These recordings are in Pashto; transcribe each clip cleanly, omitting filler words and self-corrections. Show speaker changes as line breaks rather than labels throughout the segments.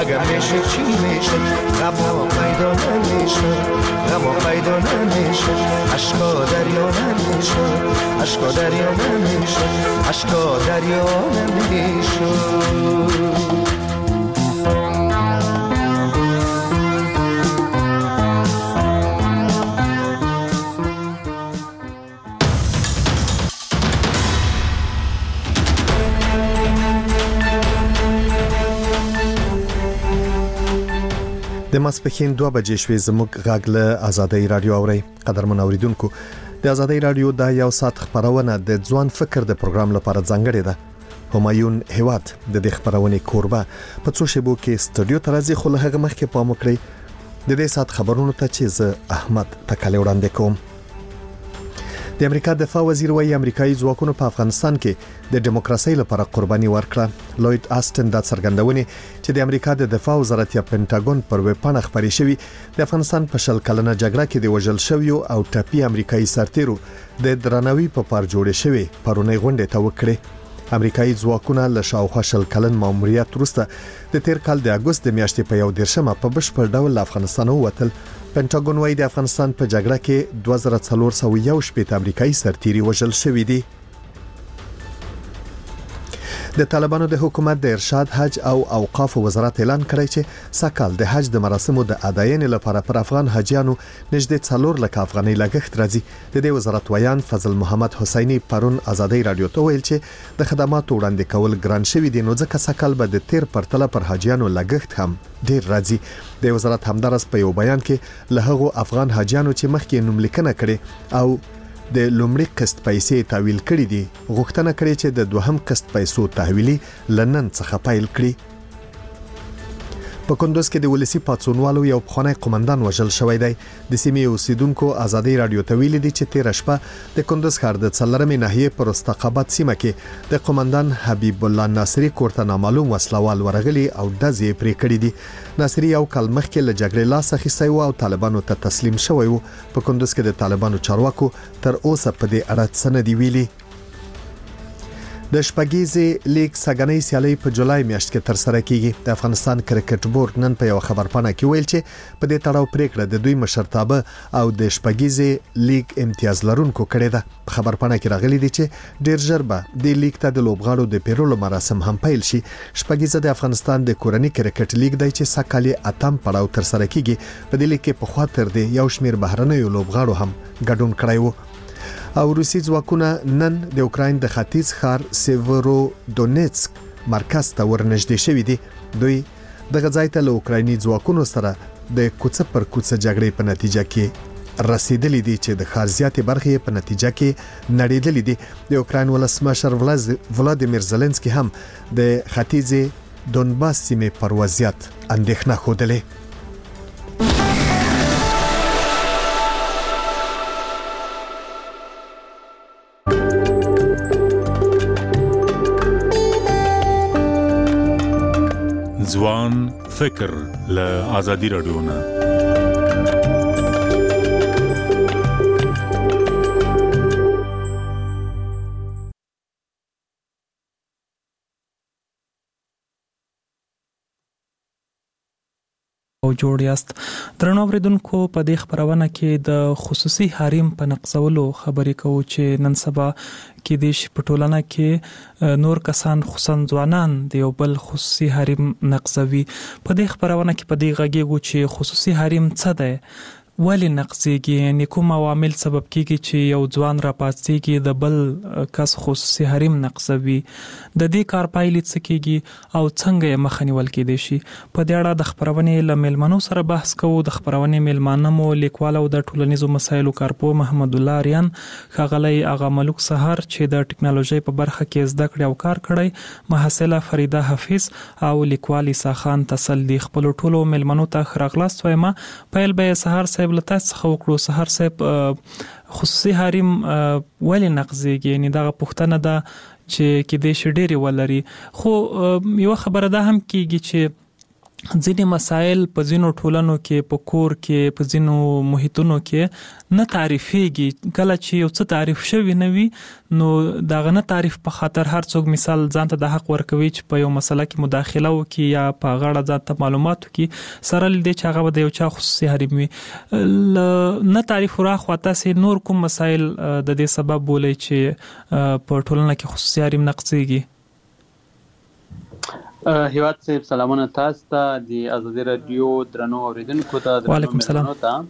اگر میشه چی میشه غم پیدا نمیشه غم پیدا نمیشه عشقا دریا نمیشه عشقا دریا نمیشه عشقا دریا نمیشه
د ماسپښین 2 بجې شوې زموږ غږ له آزادۍ رادیو اوري قدرمن اوریدونکو د آزادۍ رادیو د یو ساعت خبرونه د ځوان فکر د پروګرام لپاره ځانګړې ده. همایون هیواد د دې خبرونې کوربه په څو شیبو کې سټوډیو ته راځي، خو له هغه مخکې پام وکړئ د دې ساعت خبرونو ته چې زه احمد تکاله وړاندې کوم. د امریکا دفاع وزیر وايي امریکایي ځواکونو په افغانستان کې د دیموکراسي لپاره قرباني ورکړه. لوید آستن د څرګندونې چې د امریکا د دفاع وزارت یا پینټاګون پر ویب پاڼه خبري شوی د افغانستان په شل کلنه جګړه کې د وژل شویو او ټاپي امریکایي سرتیرو د درناوي په پار جوړې شوی پرونی غونډه ته وکړي. امریکایي ځواکونه له شاوخوا شل کلن ماموریت وروسته د تیر کال د اگست د میاشتې په 1 په بشپړ ډول له افغانستان ووتل. پینټاګون وايي د افغانستان په جګړه کې 2411 امریکایي سرتیري وژل شوي دي. د طالبانو د حکومت د ارشاد حج او اوقاف وزارت اعلان کړی چې سکهال د حج د مراسمو د اداینې لپاره پر افغان حاجیانو نږدې 4 لک افغانۍ لګښت راځي. د دې وزارت ویان فضل محمد حسینی پرون آزادۍ رادیو ته ویل چې د خدماتو وړاندې کول ګران شوی دي، نو ځکه سکهال به د تیر پرتله پر حاجیانو لګښت هم ډیر راځي. د وزارت همدارس په یو بیان کې له هغو افغان حاجیانو چې مخکې نوملیکنه کړي او د لومړي قسط پیسې تحویل کړي دي غوښتنه کړې چې د دوهم قسط پیسو تحویلي لنن څخه پیل کړي. په کندوز کې د ولسی پاتسونوالو یو پخوانی قومندان وژل شوی دی. د سیمې اوسیدونکو آزادۍ رادیو ته ویلي دي چې تیر شپه د کندوز ښار د څلرمې ناحیې پر استقامت سیمه کې د قومندان حبیب الله ناصری کورته نامعلوم وسلوال ورغلي او دزې پرې کړی دي. ناصری یو کال مخکې له جګړې لاس اخیستی و او طالبانو ته تسلیم شوی و. په کندوز کې د طالبانو چارواکو تر اوسه په دې اړه څه نه دی ویلي. د شپږیزې لیګ سګنۍ سیالي په جولای میاشت کې تر سره کیږي. د افغانستان کرکټ بورډ نن په یو خبرپاڼه کې ویل چې په دې تړاو پریکړه د دوی مشرتابه او د شپږیزې لیګ امتیاز لرونکو کړې ده. په خبرپاڼه کې راغلي دي چې ډیر ژر به د لیګ ته د لوبغاړو د پیرولو مراسم هم پیل شي. شپږیزه د افغانستان د کورنۍ کرکټ لیګ دی چې سکهال اتم پړاو تر سره کیږي. په دې لیګ کې په خاطر د یو شمیر بهرنیو لوبغاړو هم ګډون کړی وو. او روسي ځواکونه نن د اوکراین د ختیځ ښار سیورو دونیتسک مرکز ته ورنږدې شوي دي. دوی دغه ځای ته له اوکرایني ځواکونو سره د کوڅه پر کوڅه جګړې په نتیجه کې رسیدلې دي چې د ښار زیاتې برخې په نتیجه کې نړېدلې دي. د اوکراین ولسمشر ولادیمیر زيلنسکي هم د ختیځ دونباس سیمې پر وضعیت اندېښنه خوده.
ځوان فکر له آزادۍ رادیو نه
او جوړ یاست. درنو اوریدونکو په دې خبرونه کې د خصوصي حریم په نقضولو خبرې کوو چې نن سبا کې د پټولنه کې نور کسان خصوصا ځوانان د یو بل خصوصي حریم نقضوي. په دې خبرونه کې په دې غږیږو چې خصوصي حریم څه دی، ولی نقضيږي، یعنی کوم عوامل سبب کیږي چې یو ځوان را پاتېږي د بل کس خصوصي حریم نقضوي. د دې کار پایلې څه کیږي او څنګه یې مخه نیول کېدای شي. په دې اړه د خبرونې له میلمنو سره بحث کوو. د خبرونې میلمانه مو لیکوال او د ټولنیزو مسایلو کارپوه محمد الله اریان، ښاغلی آغا ملک سهار چې د ټکنالوژي په برخه کې زده کړې او کار کړی، محصله فریده حفیظ او لیکوال عیسی خان تسلی. خپل ټولو میلمنو ته خراغلاست وایم. پیل به سهار صاحب له تاسو څخه وکړو. سهار صاحب خصوصي حریم ولې نقضيږي؟ یعنی دا پوښتنه ده چې کې د شډيري ولري. خو یو خبره ده هم کیږي چې ځینې مسایل په ځینو ټولنو کې په کور کې په ځینو محیطونو کې نه تعریفېږي. کله چې یو څه تعریف شوی نه وي نو دغه نه تعریف په خاطر هر څوک مثال ځان ته د حق ورکوي چې په یو مسله کې مداخله وکړي یا په غاړه ځان ته معلومات وکړي سره لدې چې هغه د یو چا خصوصي حریم وي. نه تعریف راخوا تاسې نور کوم مسایل د دې سبب بولئ چې په ټولنه کې خصوصي حریم نقضېږي؟
هیواد صاحب سلامونه تاسو ته د ازادي رادیو درنو اوریدونکو ته.
وعلیکم السلام.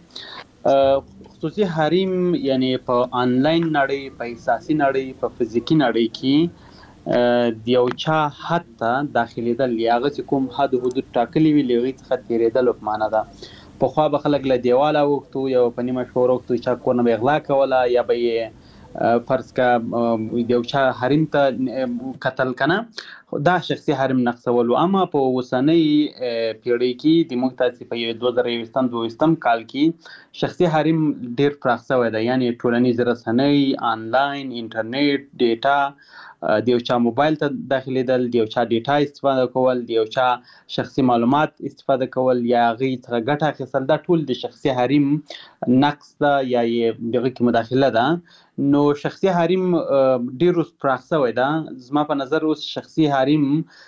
خصوصي حریم یعنی په آنلاین نړۍ، په احساسي نړۍ، په فزیکی نړۍ کې د یو چا حد ته داخليدل یا هغه کوم حد حدود ټاکلي وي لغوي څخه تیریدل په معنا ده. په خو به خلک له دیواله وختو یا په نیمه شپه وختو چې کورنه به اغلا کوله یا به فرض کا یو چا حریم ته قتل کنه دا شخصي حریم نقصول. اما په اوسنۍ پیړۍ کې د موږ تاسو په 2022 کال کې شخصي حریم ډیر پراخ شوی دی. یعنی ټولنیز رسنۍ، آنلاین، انټرنیټ، ډیټا، د یو چا موبایل ته داخليدل، د یو چا ډیټا استفاده کول، د یو چا شخصي معلومات استفاده کول یا غي څخه ګټه اخیستل دا ټول د شخصي حریم نقص ده یا دغه کې مداخله ده. نو شخصي حریم ډیر اوس پراخ شوی ده. زما په نظر اوس شخصي حریم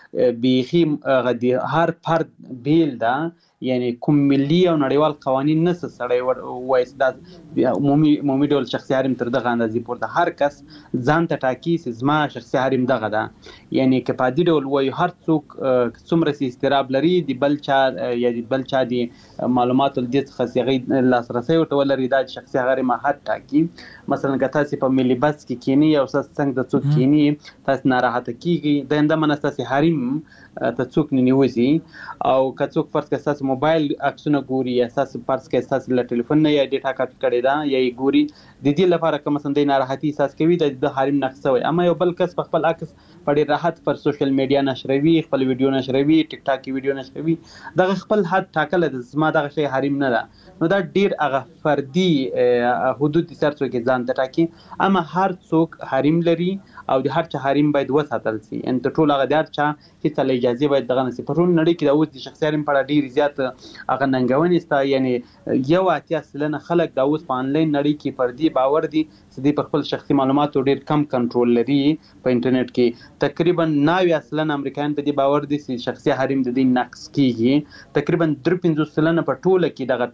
بیخي غدي هر فرد بیل ده. یعنی کوم ملي او نړیوال قوانین نه سړی وایي دا عمومي ډول شخصي حریم تر دغه اندازې پورته هر کس ځان ته ټاکي چې زما شخصي حریم دغه ده. یعنی که په دې ډول وایي هر څوک څومره سي استراب لري د بل چا یا د بل چا د معلوماتو د څخه هغه لاسرسي ورته ولري دا شخصي حریم حد ټاکي. مثلا که تاسو په ملي بس کې کینی او څنګه د څوک کینی تاسو ناراحته کیږي د انده منستاسي حریم ته څوک نه نیوځي. او که څوک فرض کړه تاسو موبایل عکسونه ګوري یا تاسو فرض کړه تاسو له ټلیفون نه یا ډیټا کاپی کړی دا یا یې ګوري د دې لپاره کوم څه د ناراحتي احساس کوي د حریم نقص وي. اما یو بل کس په خپل عکس په ډیر راحت پر سوشل میډیا نشروي، خپل ویډیو نشروي، ټیک ټاک ویډیو نشروي، دغه خپل حد ټاکل د زما دغه شی حریم نه ده. نو دا ډیر هغه فردي حدود دي سره څوک ځان ته ټاکي. اما هر څوک حریم لري او د هر چا حریم باید وساتل شي. ان ته ټول هغه د هر چا چې تل اجازه باید دغه نسی په ټول نړۍ کې د اوس د شخصي حریم په ډیر زیات هغه ننګونې ستا. یعنی یو 80% خلک د اوس په آنلاین نړۍ کې فردي باور دي چې د خپل شخصي معلوماتو ډیر کم کنټرول لري. په انټرنیټ کې تقریبا 90% امریکایان په دې باور دي چې شخصي حریم د دې نقص کیږي. تقریبا 3.5% په ټوله کې دغه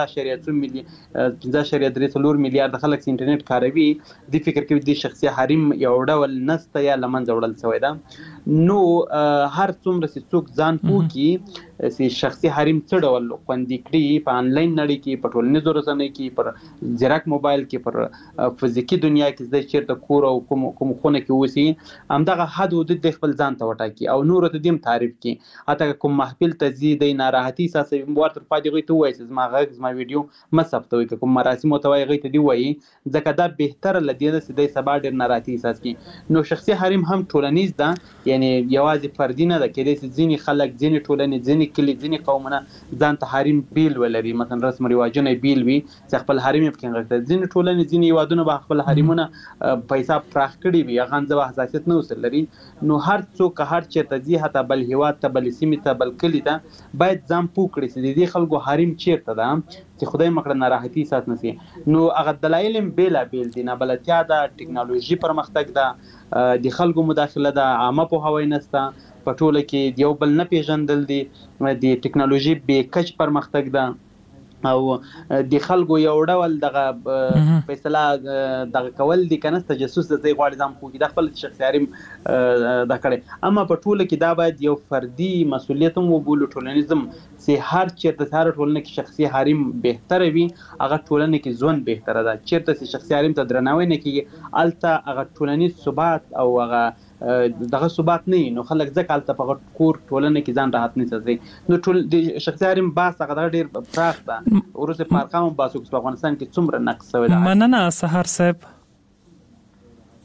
15.3 میلیارډ خلک چې انټرنیټ کاروي د فکر کوي د شخصي حریم یو ډول نسته یا لمنځه وړل شوی ده. نو هر څومره چې څوک ځان پوهي چې شخصي حریم څه ډول خوندي کړي په آنلاین نړۍ کې، په ټولنیزو رسنیو کې، پر ځیرک موبایل کې، پر فزیکی دنیا کې د چیرته کور او کوم خونه کې اوسي همدغه حد حدود د خپل ځان ته وټاکي او نور ته دیم تعریف کړي. حتی کوم محفل ته ځي د ناراحتي احساسوي ورته پاتې غوي ته وایي چې زما غږ زما ویډیو مسفتوي کوم مراسم ته وایي غي ته دی وایي ځکه دا بهتر لدی د سیدای سبا ډیر ناراحتي احساس کړي. نو شخصي حریم هم ټولنیز ده. یعنی یوازې فردي نه ده کېدای چې ځینې خلک، ځینې ټولنې، ځینې کلی، ځینې قومونه ځان ته حریم بیل ولري، مثلا رسم رواجونه بیل وي چې خپل حریم یې پکې غږته. ځینې ټولنې، ځینې هیوادونه به خپل حریمونه په حساب پراخ کړي وي، هغه ځوه حساسیت نه وسل لري. نو هر څوک هر چیرته ځي، حتی بل هیواد ته، بل سیمې ته، بل کلی ته باید ځان پوه کړي چې د دې خلکو حریم چیرته ده چې خدای مکړه ناراحتي احساس نشي. نو هغه دلایل بیل بیل دي، نه بلتیا ده، ټکنالوژي پرمختګ ده، د خلکو مداخله ده، عامه پوهاوی نشته، په ټوله کې یو بل نه پیژندل دي، د ټکنالوژي به کچ پرمختګ ده او د خلکو یو ډول دغه فیصله دغه کول دي کنه تجسس د ځای غواړي ځم خو د خپل شخصي حریم د کړي. اما په ټوله کې دا باید یو فردي مسولیت هم وبولو ټولنیزم چې هر چیرته هر ټولنه کې شخصي حریم بهتره وي، هغه ټولنه کې ژوند بهتره ده. چیرته چې شخصي حریم ته درناوی نه کیږي الته هغه ټولنیز ثبات او هغه دغه ثبات نه. نو خلک ځکه الته په کور ټولنه کې ځان راحت نه ساتي. نو ټول د شخصي حریم باس هغه ډیر پراخ ده. ورسره په ارقام باسو په افغانستان کې څومره نقص شوی ده.
مننه سحر صاحب.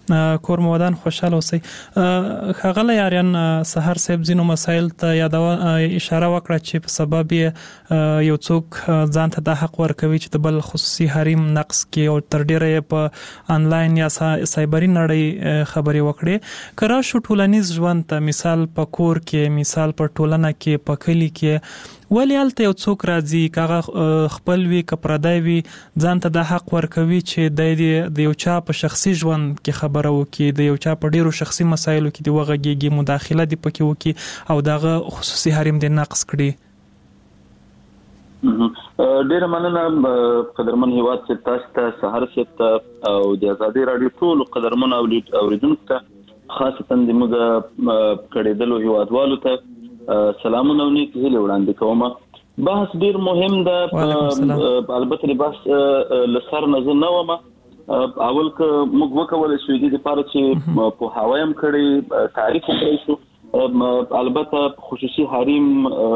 کور مودان خوشاله اوسئ. ښاغلی آریان سحر صاحب ځینو مسایل ته اشاره وکړه چې په سبب یو څوک ځان ته د حق ورکوي چې د بل خصوصي حریم نقض کړي او تر ډیره په انلاین یا سایبري نړۍ خبرې وکړي. که راشو ټولنیز ژوند ته، مثال په کور کې، مثال په ټولنه کې، په کلي کې، ولې هلته یو څوک راځي که خپل وي که پردی وي ځان ته د حق ورکوي چې د یو چا په شخصي ژوند کې خبره وکړي، د یو چا په ډیرو شخصي مسایلو کې د وغږیږي، مداخله دی پکې وکړي او دغه خصوصي حریم دی نقض کړي.
ډیره مننه قدرمن هیواد چې تاسو ته سحر صاحب او د ازادي رادیو ټول قدرمن اوریدونکو ته خاصتا د موږ کړهدلو هیوادوالو ته سلامونه او نیک هیله وړاندې کوم. بحث ډیر مهم ده، البته د بحث لسر نظر نه ومه اول که موږ وکول شو د لپاره چې په هوایم کړي تعریف وکړي شو. البته خصوصي حریم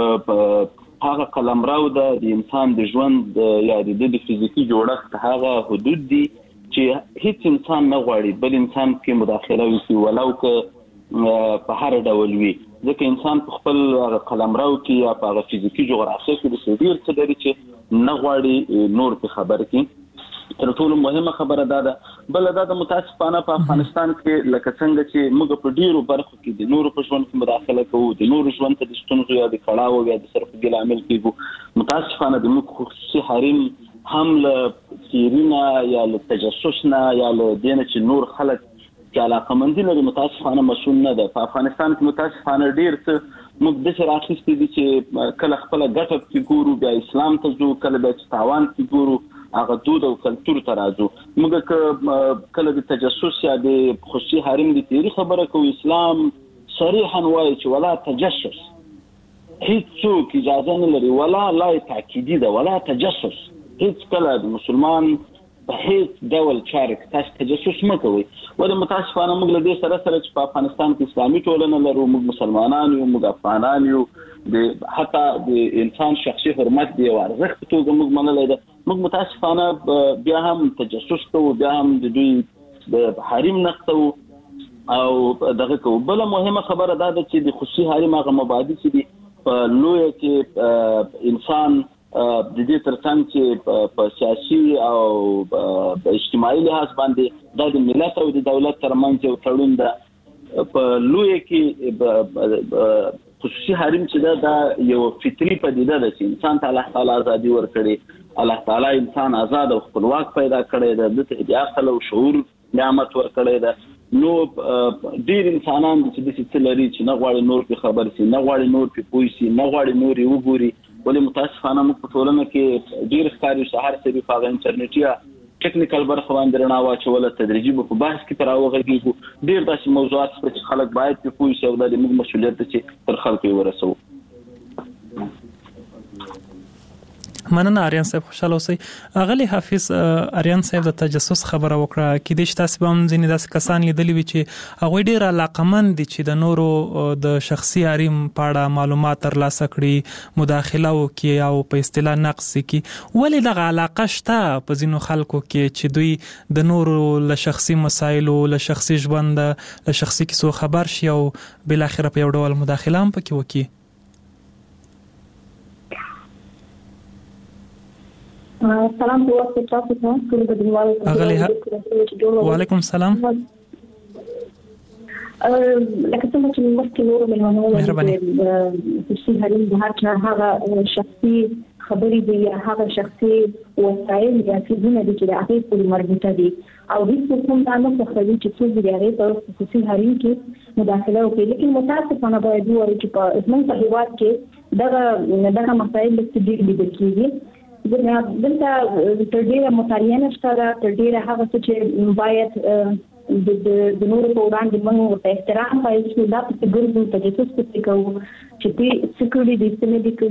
هغه قلمرو ده د انسان د ژوند یا د فزیکی جوړښت هغه حدود دي چې هیڅ انسان نه غواړي بل انسان کې مداخله وکړي ولو که په هر ډول وي، ځکه انسان په خپل قلمرو کې یا په فزیکی جغرافیه کې د ډیر څه لري چې نه غواړي نور په خبر کې. تر ټولو مهمه خبره ده بل دا د متاسفانه په افغانستان کې لکه څنګه چې موږ په ډیرو برخو کې د نورو په ژوند کې مداخله کوو، د نورو ژوند ته د ستونزو یا د کړهو یا د سرخوږي لامل کیږو، متاسفانه د موږ خصوصي حریم هم له سیرینا یا له تجسس نه یا له دینه چې نور خلک چې علاقمندي لري متاسفانه مسؤل نه ده. په افغانستان کې متاسفانه ډیر څه موږ د سر اخیستي دي چې کله خپل ګټه کې ګورو بیا اسلام ته ځو، کله د تاوان کې ګورو هغه دود او کلتور ته راځو. موږ کله د تجسس یا د خصوصي حریم د تیری خبره کوو، اسلام صریحا وایي چې ولا تجسس، هیڅ څوک اجازه نه لري، ولا لا تاکیدی ده ولا تجسس، هیڅ کله د مسلمان په هیڅ ډول چارک تاسو تجسس مکوئ. ولې متاسفانه موږ له دې سره چې په افغانستان کې اسلامي ټولنه لرو، موږ مسلمانان یو، موږ افغانان یو، د حتی د انسان شخصي حرمت دی او ارزښت په توګه موږ منلای ده، موږ متاسفانه بیا هم تجسس کوو، بیا هم د دوی د حریم نقض کوو او دغه کوو. بل مهمه خبره ده چې د خصوصي حریم هغه مبادی چې دی لوی کې انسان د دې ترڅنګ چې په سیاسي او اجتماعي لحاظ باندې د ملت او د دولت ترمنځ یو تړون ده، په لوی کې خصوصي حریم چې دا یو فطري پدیده ده چې انسان ته الله تعالی ازادي ورکړي، الله تعالی انسان آزاد او خپلواک پیدا کړی ده، د عقل او شعور نعمت ورکړی ده. نو ډیر انسانان چې د څه لري چې نه غواړي نور په خبر سي، نه غواړي نور په پوي سي، نه غواړي نور یو ګوري. ولې متاسفانه موږ په ټولنه کې ډیر ښکاري سحر سری په انټرنیټ یا ټیکنیکل برخه باندې رڼا واچول، تدریجي په بحث کې تراوغږي ډیر داسې موضوعات چې خلک باید په پوي سي او د موږ مسؤلیت چې تر خلکو ورسو.
مننه آریان صاحب، خوشاله اوسئ. اغلی حافظ آریان صاحب د تجسس خبره وکړه، کې د تاسو به هم ځینې داسې کسان لیدلی وي چې هغه ډیر علاقمند دي چې د نورو د شخصي حریم په اړه معلومات ترلاسه کړي، مداخله وکړي او په اصطلاح نقض کړي. ولې دغه علاقه شته په ځینو خلکو کې چې دوی د نورو له شخصي مسایلو، له شخصي ژوند، له شخصي کیسو خبر شي او بل اخر په یو ډول مداخله هم پکې وکړي؟
سلام په تاسو ته ټول د دیوالو
وعلیکم السلام.
لکه څنګه چې مخکې نور مهمانانو خصوصي حریم د هر چا هغه شخصي خبرې دي یا هغه شخصي وسایل یا څیزونه دي چې د هغې پورې مربوطه دي او هیڅ کوم دا نه خوښوي چې څوک د هغې په خصوصي حریم کې مداخله وکړي. لیکن متاسفانه باید ووایو چې په زموږ په هېواد کې دغه مسایل ډېر لیدل کېږي. دلته تر ډیره مطالعه نشته ده، تر ډیره هغه څه چې باید د نورو په وړاندې موږ په احترام پایل شو دا پسې ګرځو، تجسس پسې کوو چې دوی څه کړي دي څه نه دي کړي.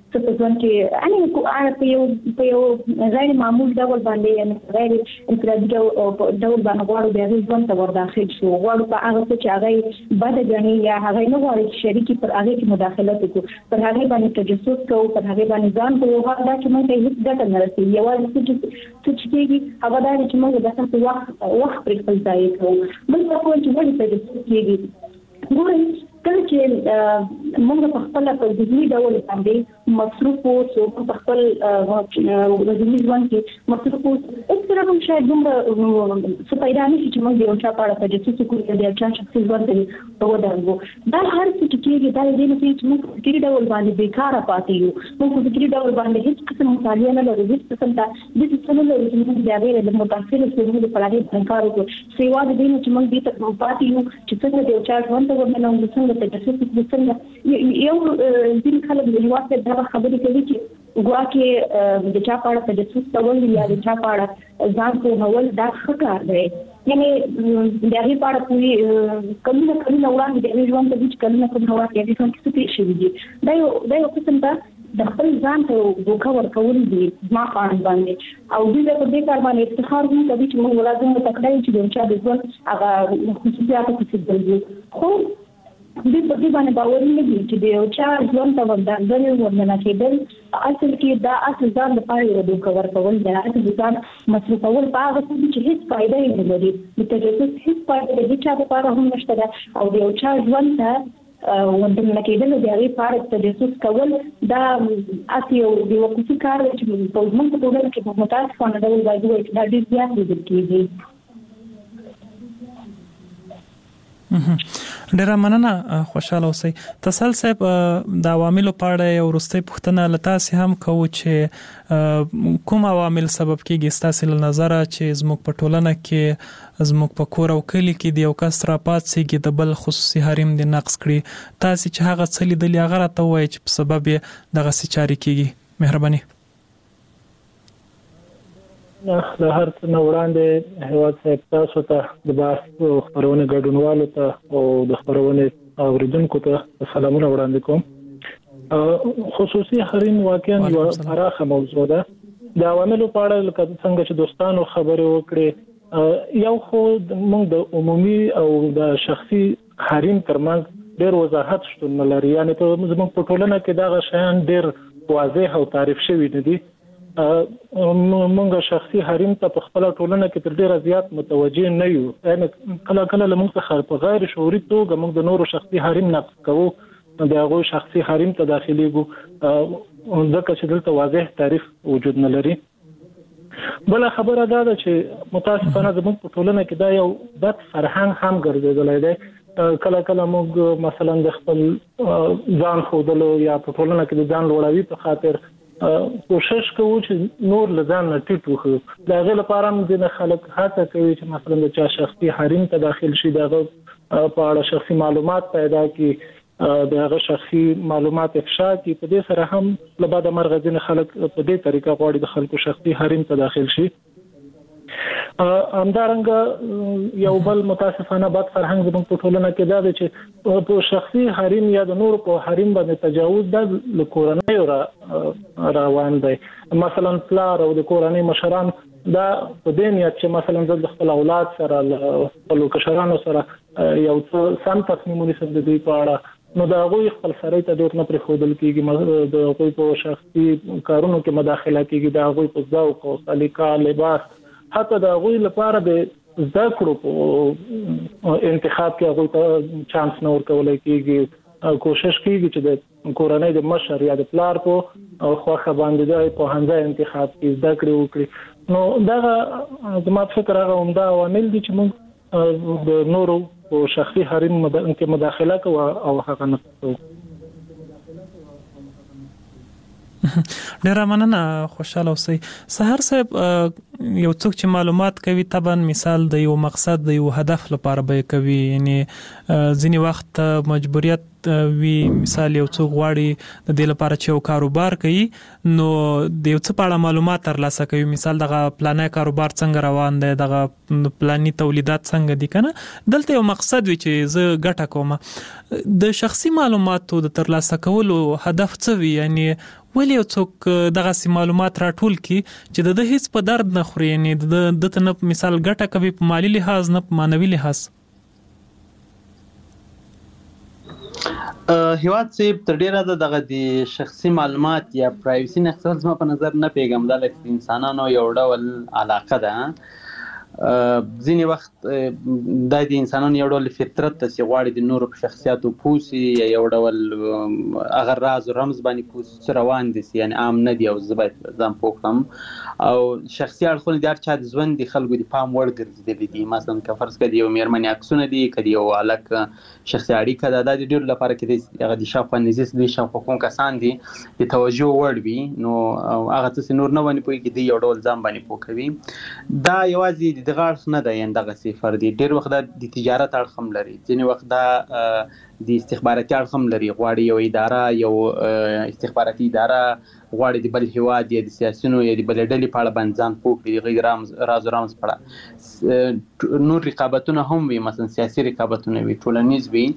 څه په ځان کې ان په یو غیر معمول ډول باندې یعنی غیر انفرادي ډول باندې غواړو د ځوان ته ور داخل شو غواړو په هغه څه چې هغه بد غني یا هغه نه غواړي چې شریکي پر هغه کې مداخله وکړي پر هغه باندې تجسس کوو پر هغه باندې ځان په یو حال دا چې موږ هیڅ ګټه نه رسي یوازې څه چې کېږي هغه دا چې موږ د تاسو وخت پر خپل ځای کوو بل څه کوم چې ولې تجسس کېږي ګورئ کله چې موږ په خپل په ذهني ډول باندې مصروف او په خپل ورځني ژوند کې مصروف او سره هم شاید دومره څه پیدا نشي چې موږ یو چا په اړه تجسس وکړو یا چا شخصي ژوند ته ودرېږو دا هر څه چې کېږي دا د دې چې موږ په فکري ډول باندې بیکاره پاتې یو موږ په فکري ډول باندې هیڅ قسم مطالعه نه لرو هیڅ قسم د دې څه نه لرو چې موږ د هغې د متأثرو څخه په اړه کار وکړو سیوا د دې چې موږ دې ته پاتې یو چې څنګه د یو چا ژوند ته ورننوځو څنګه تجسس وکړو یو ځین خلک د هیواد په دغه خبرې کوي چې ګواکې د چا په اړه تجسس کول یا د چا په اړه ځان پوهول دا ښه کار دی یعنی د هغې په اړه پوهې کلونه وړاندې د هغې ژوند ته دي چې کلونه وړاندې د هغې ژوند کې څه تېر شوي دي دا یو قسم ته د خپل ځان ته دوکه ورکول دي زما په اړه باندې او دوی په دې کار باندې افتخار هم کوي چې موږ لازم تکړه یو چې د چا د ژوند هغه خصوصیاتو کې څه خو دوی په دې باندې باور نه لري چې د یو چا ژوند ته ورننه کېدل اصل کې دا اصل ځان لپاره یو دوکه ورکول دی اصل ځان مصرفول په هغه څه چې هیڅ فائدہ یې نه لري د تجسس هیڅ فائدہ د چا لپاره هم نشته ده او د یو چا ژوند ته ورننه کېدل د هغې په اړه تجسس کول دا اصل یو د وقوفي کار دی چې په زموږ په ټولنه کې په متاسفانه ډول باید ووایو چې دا ډېر زیات لیدل کېږي
ډیره مننه خوشاله اوسئ تسل صاحب د عواملو په اړه یو وروستۍ پوښتنه له تاسې هم کوو چې کوم عوامل سبب کېږي ستاسې له نظره چې زموږ په ټولنه کې زموږ په کور او کلي کې د یو کس راپاڅېږي د بل خصوصي حریم دې نقض کړي تاسې چې هغه څه لیدلي هغه راته ووایئ چې په سبب یې دغسې چارې کېږي مهرباني
د هر څه نه وړاندې هیواد صاحب تاسو ته د بحث خپرونې ګډونوالو ته او د خپرونې اوریدونکو ته سلامونه وړاندې کوم خصوصي حریم واقعا یو پراخه موضوع ده د عواملو په اړه لکه څنګه چې دوستانو خبرې وکړې یو خو موږ د عمومي او د شخصي حریم ترمنځ ډېر وضاحت شتون نه لري یعنې په زموږ په ټولنه کې دغه شیان ډېر واضح او تعریف شوي نه دي مونږ شخصي حریم ته په خپل ټولنه کې تر ډیره زیات متوجه نه یو یعنی کله له موږ څخه په غیر شعوري توګه موږ د نورو شخصي حریم نقض کوو د هغوی شخصي حریم ته داخليږو ځکه چې دلته واضح تعریف وجود نه لري بل خبره دا ده چې متاسفانه زموږ په ټولنه کې دا یو بد فرهنګ هم ګرځېدلی دی کله موږ مثلا د خپل ځان ښودلو یا په ټولنه کې د ځان لوړاوي په خاطر کوشش کوو چې نور له ځان نه ټیټ وخو د هغې لپاره هم ځینې خلک هڅه کوي چې مثلا د چا شخصي حریم ته داخل شي د هغه په اړه شخصي معلومات پیدا کړي د هغه شخصي معلومات افشا کړي په دې سره هم له بعده مرغه ځینې خلک په دې طریقه غواړي د خلکو شخصي حریم ته داخل شي همدارنګه یو بل متاسفانه بد فرهنګ زموږ په ټولنه کې دا دی چې په شخصي حریم یا د نورو په حریم باندې تجاوز د کورنۍ روان دی مثلا پلار او د کورنۍ مشران دا په دې نیت چې مثلا د خپل اولاد سره خپل کشرانو سره یو څه سم تصمیم ونیسي د دوی په اړه نو دا هغوی خپل سړی ته ډېر نه پرېښودل کېږي د هغوی په شخصي کارونو کې مداخله کېږي د هغوی په ذوق او سلیقه لباس حتی د هغوی لپاره د زده کړو په انتخاب کې هغوی ته چانس نه ورکولی کېږي کوشش کېږي چې د کورنۍ د مشر یا د پلار په خوښه باندې د پوهنځی انتخاب کې زده کړې وکړي نو دغه زما په فکر هغه عمده عوامل دي چې موږ د نورو په شخصي حریم کې مداخله کوو او هغه نه کوو
ډیره مننه خوشاله اوسئ سحر صاحب یو څوک چې معلومات کوي طبعا مثال د یو مقصد د یو هدف لپاره به کوي یعنی ځینی وخت مجبوریت وی مثال یو څوک غواړي د دې لپاره چې یو کاروبار کوي نو د یو څه په اړه معلومات ترلاسه کوي مثال دغه پلاني کاروبار څنګه روان دی دغه پلاني تولیدات څنګه دي کنه دلته یو مقصد وي چې زه ګټه کوم د شخصي معلوماتو د ترلاسه کولو هدف څه وي یعنی ولې یو څوک دغه معلومات راټول کی چې د هیڅ په درد نه خوري، یعنی د تنه مثال ګټه کوي په مالی لحاظ نه په مانوي لحاظ؟
هیواد چې تر ډیره دغه د شخصي معلومات یا پرایوسی نه خصوص ما په نظر نه پیغام د انسانانو یو ډول علاقه ده. ځینې وخت د انسانانو یو ډول فطرت ته چې غواړي د نورو په شخصیاتو پوسی یا یو ډول هغه راز او رمز باندې پوسی روان دي، یعنی عام نه دی او زه باید ځان پوه کړم او شخصي اړخونه د هر چا د ژوند د خلکو د پام وړ ګرځېدلي دي. مثلا که فرض کړه د یو مېرمنې عکسونه دي، که د یو هلک شخصي اړیکه ده، دا د ډېرو لپاره کې هغه د شاوخوا نږدې دوی شاوخوا کوم کسان دي د توجه وړ وي، نو هغه څه چې نور نه باندې پوهېږي دوی یو ډول ځان باندې پوه کوي. دا یوازې دغه اړخ نه ده، یعنې دغه صفر دی. ډېر وخت دا د تجارت اړخ هم لري، ځینې وخت دا د استخباراتي اړخ هم لري. غواړي یو اداره، یو استخباراتي اداره غواړي د بل هیواد یا د سیاسیونو یا د بلې ډلې په اړه باندې ځان پوه کړي، د هغوی راز و رمز په اړه. نور رقابتونه هم وي، مثلا سیاسي رقابتونه وي، ټولنیز وي،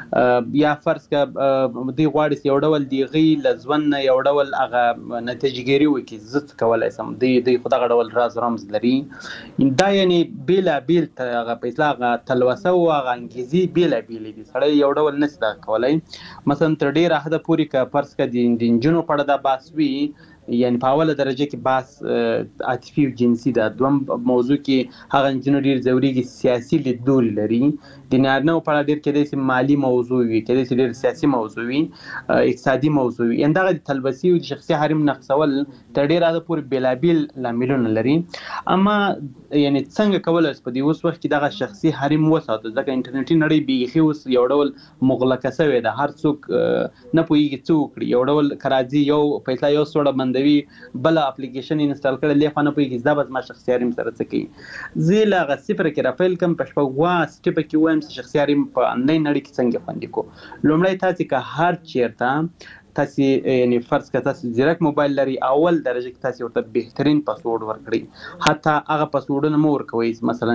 یا فرض کړه دوی غواړي چې یو ډول د هغوی له ژوند نه یو ډول هغه نتیجهګیري وکړي، زه څه کولی شم. دوی خو دغه ډول راز و رمز لري. دا یعنې بېلابېل هغه په اصطلاح هغه تلوسه او هغه انګیزې بېلابېلې دي، سړی یو ډول نشي دغه کولی. مثلا تر ډېره حده پورې که فرض کړه د نجونو په اړه دا بحث وي، یعنی په اوله درجه کې بحث عاطفي او جنسي ده. دوم موضوع کې هغه نجونې ډېر ځورېږي سیاسي لیدلوري لري. د نارینه‌و په اړه ډېر کېدای شي مالي موضوع وي، کېدای شي ډېر سیاسي موضوع وي، اقتصادي موضوع وي. یعنې دغه د تلبسي او د شخصي حریم نقصول تر ډېره حده پورې بېلابېل لاملونه لري. اما یعنې څنګه کولی شو په دې اوس وخت کې دغه شخصي حریم وساتو؟ ځکه انټرنیټي نړۍ بیخي اوس یو ډول مغلقه شوې ده، هر څوک نه پوهېږي څه وکړي. یو ډول که راځي یو په اصطلاح یو سوړه بندوي، بله اپلیکیشن انسټال کړی، لې خوا نه پوهېږي دا به زما شخصي حریم سره څه کوي. زه له هغه صفره کې راپیل کړم، په شپږ سټیپه کې وایم چې شخصي حریم په انلاین نړۍ کې څنګه خوندي کړو. لومړی تاسې که هر چېرته تاسې یعنی فرض کړه تاسې زیرک موبایل لري، اول درجه کې تاسې ورته بهترین پاسورډ ورکړئ. حتی هغه پاسورډونه مه ورکوئ مثلا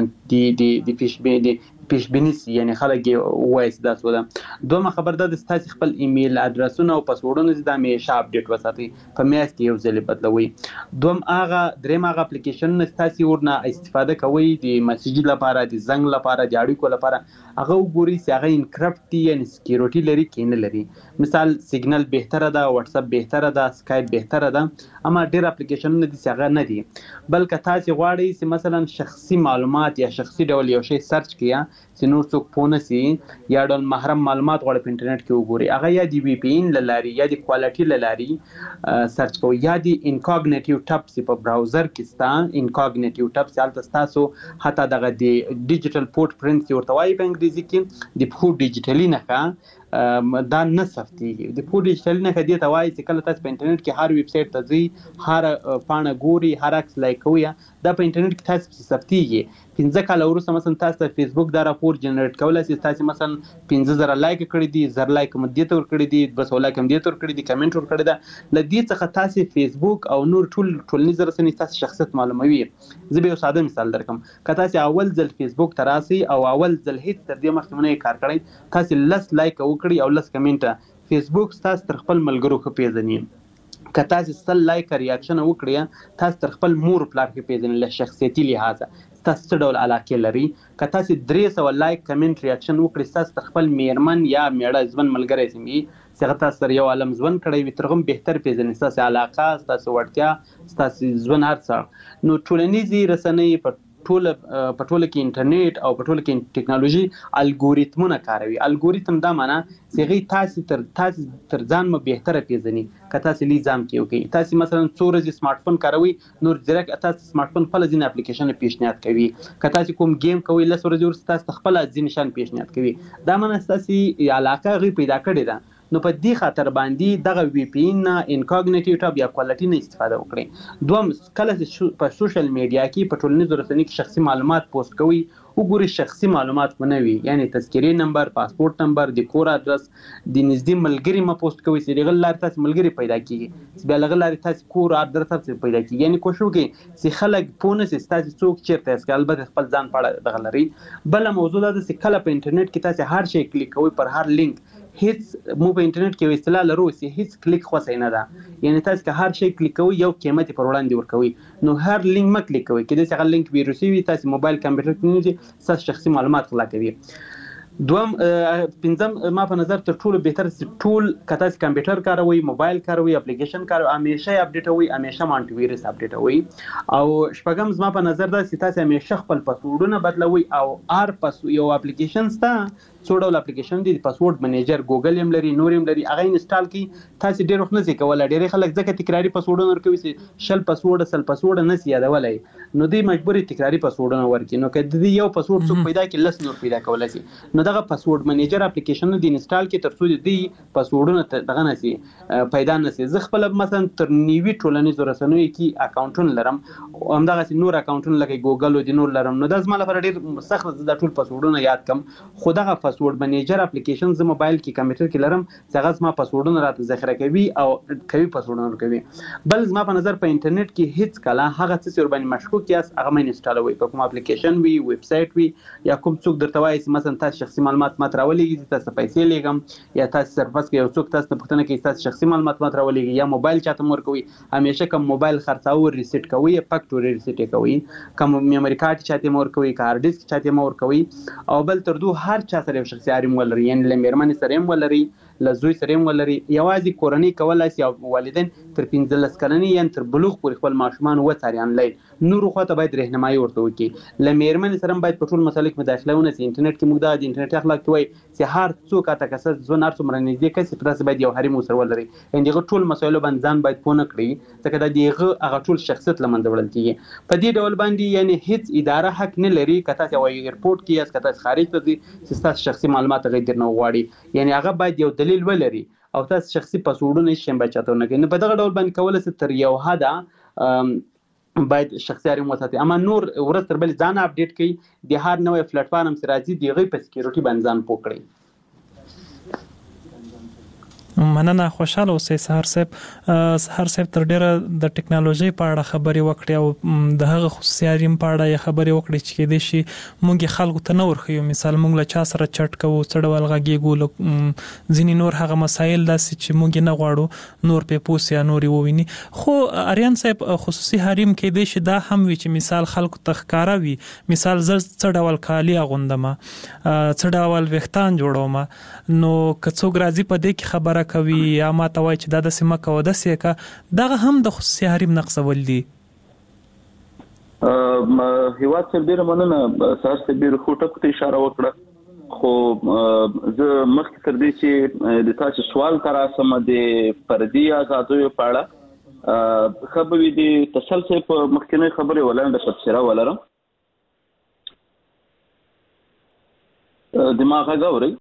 د پیشبیني یعنی خلک یې ووایي چې دا څه ده. دویمه خبر دا ده چې تاسې خپل ایمیل ادرسونه او پاسورډونه چې دا همیشه اپډیټ وساتئ، په میاشت کې یو ځل بدلوئ. دریم هغه اپلیکیشنونه چې تاسې ورنه استفاده کوئ د میسیجي لپاره، د زنګ لپاره، د اړیکو لپاره، هغه وګورئ چې هغه انکرپټ دي یعنی سکیورټي لري که نه لري. مثال سیګنل بهتره ده، واتساپ بهتره ده، سکایپ بهتره ده، اما ډېر اپلیکیشنونه دي چې هغه نه دي. بلکې تاسې غواړئ چې مثلا شخصي معلومات یا شخصي ډول یو شی سرچ کړئ چې نور څوک پوه نه شي، یا ډول محرم معلومات غواړئ په انټرنیټ کې وګورئ، هغه یا د وی پی این له لارې یا د کوالټي له لارې سرچ کوئ، یا د انکاګنیټیو ټب چې په براوزر کې ستا انکاګنیټیو ټب چې هلته ستاسو حتی دغه د ډیجیټل فوټ پرنټ چې ورته وایي په انګریزي کې، د پښو ډیجیټلي نښه دا نه ثبتېږي. د پښو ډیجیټلي نښه دې ته وایي چې کله تاسو په انټرنیټ کې هر ویب سایټ ته ځئ، هر پاڼه ګوري، هر عکس لایک کوئ، دا په انټرنیټ کې تاسو ثبتېږي. 15 کاله وروسته مثلا تاسو ته فیسبوک دا راپور جنریټ کولی شي، تاسو مثلا 15,000 لایک کړي دي، 1000 لایک هم دې ته ورکړي دي، 200 لایک هم دې ته ورکړي دي، کمنټ ورکړی ده. له دې څخه تاسو فیسبوک او نور ټولنیز رسنۍ تاسو شخصیت معلوموي. زه به یو ساده مثال درکم. که تاسو اول ځل فیسبوک ته راسئ او اول ځل هیڅ تر دې مخکې نه کار کړی، تاسو 10 لایک وکړي او 10 کمنټه، فیسبوک تاسو تر خپل ملګرو ښه پیژني. که تاسو 100 لایک ریاکشن وکړئ، تاسو تر خپل مور پلار ښه پیژنئ له شخصیتي لحاظه تاسو څه ډول علاقې لري. که تاسو 300 لایک کمنټ ریاکشن وکړئ، تاسو تر خپل میرمن یا میړه ژوند ملګری سمي چې هغه تاسو سره یو عالم ژوند کړی وي، تر هغه بهتر پیژنئ ستاسو علاقه، ستاسو وړتیا، ستاسو ژوند هر څه. نو ټولنیزې رسنۍ په ټوله کې انټرنیټ او په ټوله کې ټیکنالوژي الګوریتمونه کاروي. الګوریتم دا معنا چې هغوی تاسو تر ځان مو بهتره پیژني. که تاسو لیزام کې وکړئ، تاسو مثلا څو ورځې سمارټ فون کاروئ، نور ځیرک تاسو سمارټ فون خپله ځینې اپلیکیشنونه پیشنهاد کوي. که تاسو کوم گیم کوئ، 10 ورځې وروسته تاسو خپله ځینې شیان پیشنهاد کوي. دا معنا ستاسو علاقه هغوی پیدا کړې ده. نو په دې خاطر باندې دغه وی پی این نه، انکاګنیټیو ټب یا کوالټي نه استفاده وکړئ. دوم، کله چې په سوشل میډیا کې په ټولنیزو رسنیو کې شخصي معلومات پوسټ کوئ، وګورئ شخصي معلومات ونه وي، یعنی تذکیرې نمبر، پاسپورت نمبر، د کور ادرس، د نږدې ملګري مه پوسټ کوئ چې د هغه له لارې تاسو ملګري پیدا کېږي، چې بیا له هغه لارې تاسو کور ادرس هم پیدا کېږي. یعنې کوشش وکړئ چې خلک پوه نه شي ستاسو څوک چېرته یاست، البته خپل ځان په اړه دغه لرئ. بله موضوع دا ده چې کله په انټرنیټ کې تاسو هر شی کلیک کوئ، پر هر لینک هیڅ مو په انټرنیټ کې اصطلاح لرو چې هیڅ کلیک خو نه ده. یعنی تاسو که هر شی کلیک کوئ یو قیمت پر وړاندې ورکوي، نو هر لینک ما کلیک کوئ کله چې هغه لینک ویروسي وي تاسو موبایل کمپیوټر کې نه تاسو شخصي معلومات غلا کوي. دوم پنځم ما په نظر تر ټولو بهتر ټول کته کمپیوټر کاروي، موبایل کاروي، اپلیکیشن کاروي، همیشه اپډیټ وي، همیشه مانټي ویروس اپډیټ وي. او شپږم ما په نظر دا چې تاسو همیشه خپل پاسورډونه بدلوي او یو اپلیکیشن ستا څو ډول اپلیکیشن دي، پاسورډ منیجر ګوګل هم لري، نور هم لري، هغه انسټال کی. تاسو ډیر وخت نه ځي کولای، ډیر خلک ځکه تکراری پاسورډونه ورکوي چې شل پاسورډ نه سي یادولای، نو دوی مجبوري تکراری پاسورډونه ورکړي. نو کله دې یو پاسورډ څوک پیدا کړي لس نور پیدا کولای شي، نو دغه پاسورډ منیجر اپلیکیشن دی انسټال کی تر څو دې پاسورډونه دغه نه سي پیدا نه سي. زه خپل مثلا تر نیوي ټولنیزو رسنیو کې اکاونټونه لرم، همدغه نور اکاونټونه لکه ګوګل او د نور لرم، نو دا زما لپاره ډیر سخت د ټول پاسورډونه یاد کم. خو دغه پاسورډ منیجر اپلیکیشن زما موبایل کې کمپیوټر کې لرم، څنګه زما پاسورډونه راته ذخیره کوي او کوي پاسورډونه کوي. بل زما په نظر په انټرنیټ کې هیڅ کله هغه څه ور باندې مشکوک یاست هغه مې انسټالوي، په کوم اپلیکیشن وي، ویب سټ وي، یا کوم څوک درته وایي چې مثلا تاسو شخصي معلومات مات راولېږي، تاسو پیسې لګم، یا تاسو سرفس کې یو څوک تاسو پوښتنه کوي تاسو شخصي معلومات مات راولېږي، یا موبایل چاته مور کوي، همیشه کوم موبایل خرڅاو ریسیټ کوي، فیکټوري ریسیټ کوي، کوم میموري کارت چاته مور کوي، هارد ډیسک چاته مور کوي. او بل تر دو هر چا سره شخصي حریم ولري، یعنی لمرمن سره هم ولري، لزوی سره هم ولري، یوازې کورنۍ کولای شي او والدین تر 15 کلنۍ یا تر بلوغ پورې خپل ماشومان وڅاري انلاین. نور خو ته باید راهنمایي ورته وکړي. لمرمن سره باید په ټول مسایلو کې مداخله ونه شي. انټرنیټ کې موږ د انټرنیټ اخلاق کوي چې هر څوک اته کسه ځون هر څومره نږدې کسي پر باید یو حریم سره ولري. ان دغه ټول مسایلو باندې ځان باید پونه کړی، ځکه دا دغه هغه ټول شخصیت لمنځه وړل کیږي. په دې ډول باندې یعنی هیڅ اداره حق نه لري کته چې وایي ایرپورټ کې یا کته خارج ته دي چې تاسو شخصي معلومات غیر نه وغواړي، یعنی هغه باید یو دلیل ولري او تاسو شخصي پاسورډونه شیم بچاتو نه کوي. په دغه ډول باندې کول څه تر یو حد باید شخصي حریم وساتي. اما نور ورځ تر بل ځان اپډیټ کړي، د هر نوې پلیټ فارم سره راځي دیغه په سکیورټي باندې ځان پوکړي.
مننه، خوشاله اوسئ سحر صاحب تر ډیره د ټکنالوژي په اړه خبرې وکړې او د هغه خصوصي حریم په اړه خبرې وکړې چې کېدای شي موږ خلکو ته نه ورخیو. مثال موږ له چا سره چټ کوو، څه ډول غږیږو، ځینې نور هغه مسایل داسې چې موږ نه غواړو نور په پوس یا نور وویني. خو اریان صاحب خصوصي حریم کېدای شي دا هم وي چې مثال خلکو ته ښکارا وي، مثال زه څه ډول کالي اغوندم، څه ډول ویښتان جوړوم، نو که څوک راځي په دې کې خبره کوي یا ما ته وایي چې دا د سیمه کو د سیکا دغه هم د خصوصي حریم نقصول دي.
هیواد سره ډیر مننه، ساسته ډیر خوټه ته اشاره وکړه. خو زه مخکې تر دې چې د تاسو سوال تر اسمه د فردي آزادیو په اړه خبرې دي تسلسل په مخکنی خبرې ولنده تفسیره ولرم. دماغ غوړي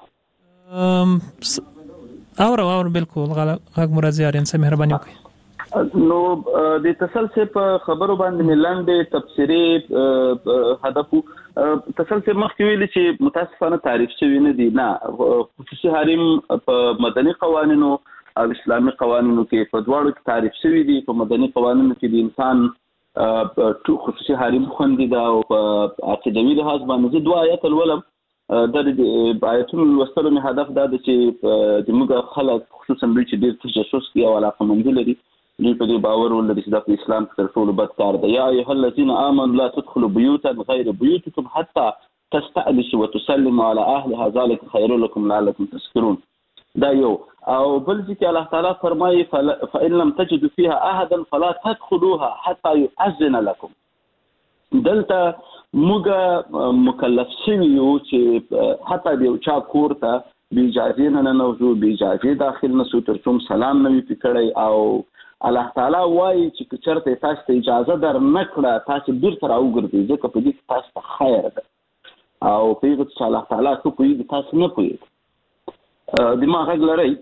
اور بالکل غږ مرزي اړین سم مهرباني وکړئ.
نو د تسلسل په خبرو باندې ملاندې تفسیری هدف تسلسل مخکې ویل چې متاسفانه تعریف شوی نه دی. نه، خصوصي حریم په مدني قوانینو او اسلامي قوانینو کې په دواړو کې تعریف شوی دی. په مدني قوانینو کې د انسان خصوصي حریم خوندي دا او په عقیدوي لحاظ باندې دوه آیات ولولم. د آیتونو لوستلو نه هدف دا دی چې د موږ خلک خصوصا دوی چې ډېر تجسس کوي او علاقمندي لري، دوی په دې باور ولري چې دا په اسلام کې تر ټولو بد کار دی. یا ایها الذین آمنوا لا تدخلوا بیوتا غیر بیوتکم حتی تستأنسوا وتسلموا علی اهلها ذلک خیر لکم لعلکم تذکرون. دا یو. او بل چې الله تعالی فرمایي فإن لم تجدوا فيها احدا فلا تدخلوها حتى يؤذن لكم. دلته موږ مکلف شوي یو چې حتی د یو چا کور ته بې اجازې نه ننوځو، بې اجازې داخل نه شو تر څو سلام نه وي پې کړی. او الله تعالی وایي چې که چېرته تاسو ته اجازه در نه کړه تاسو بیرته راوګرځئ، ځکه په دې کې تاسو ته خیر ده. او پوهېږو چې الله تعالی ښه پوهېږي، تاسو نه پوهېږئ. دماغ غږ لرئ؟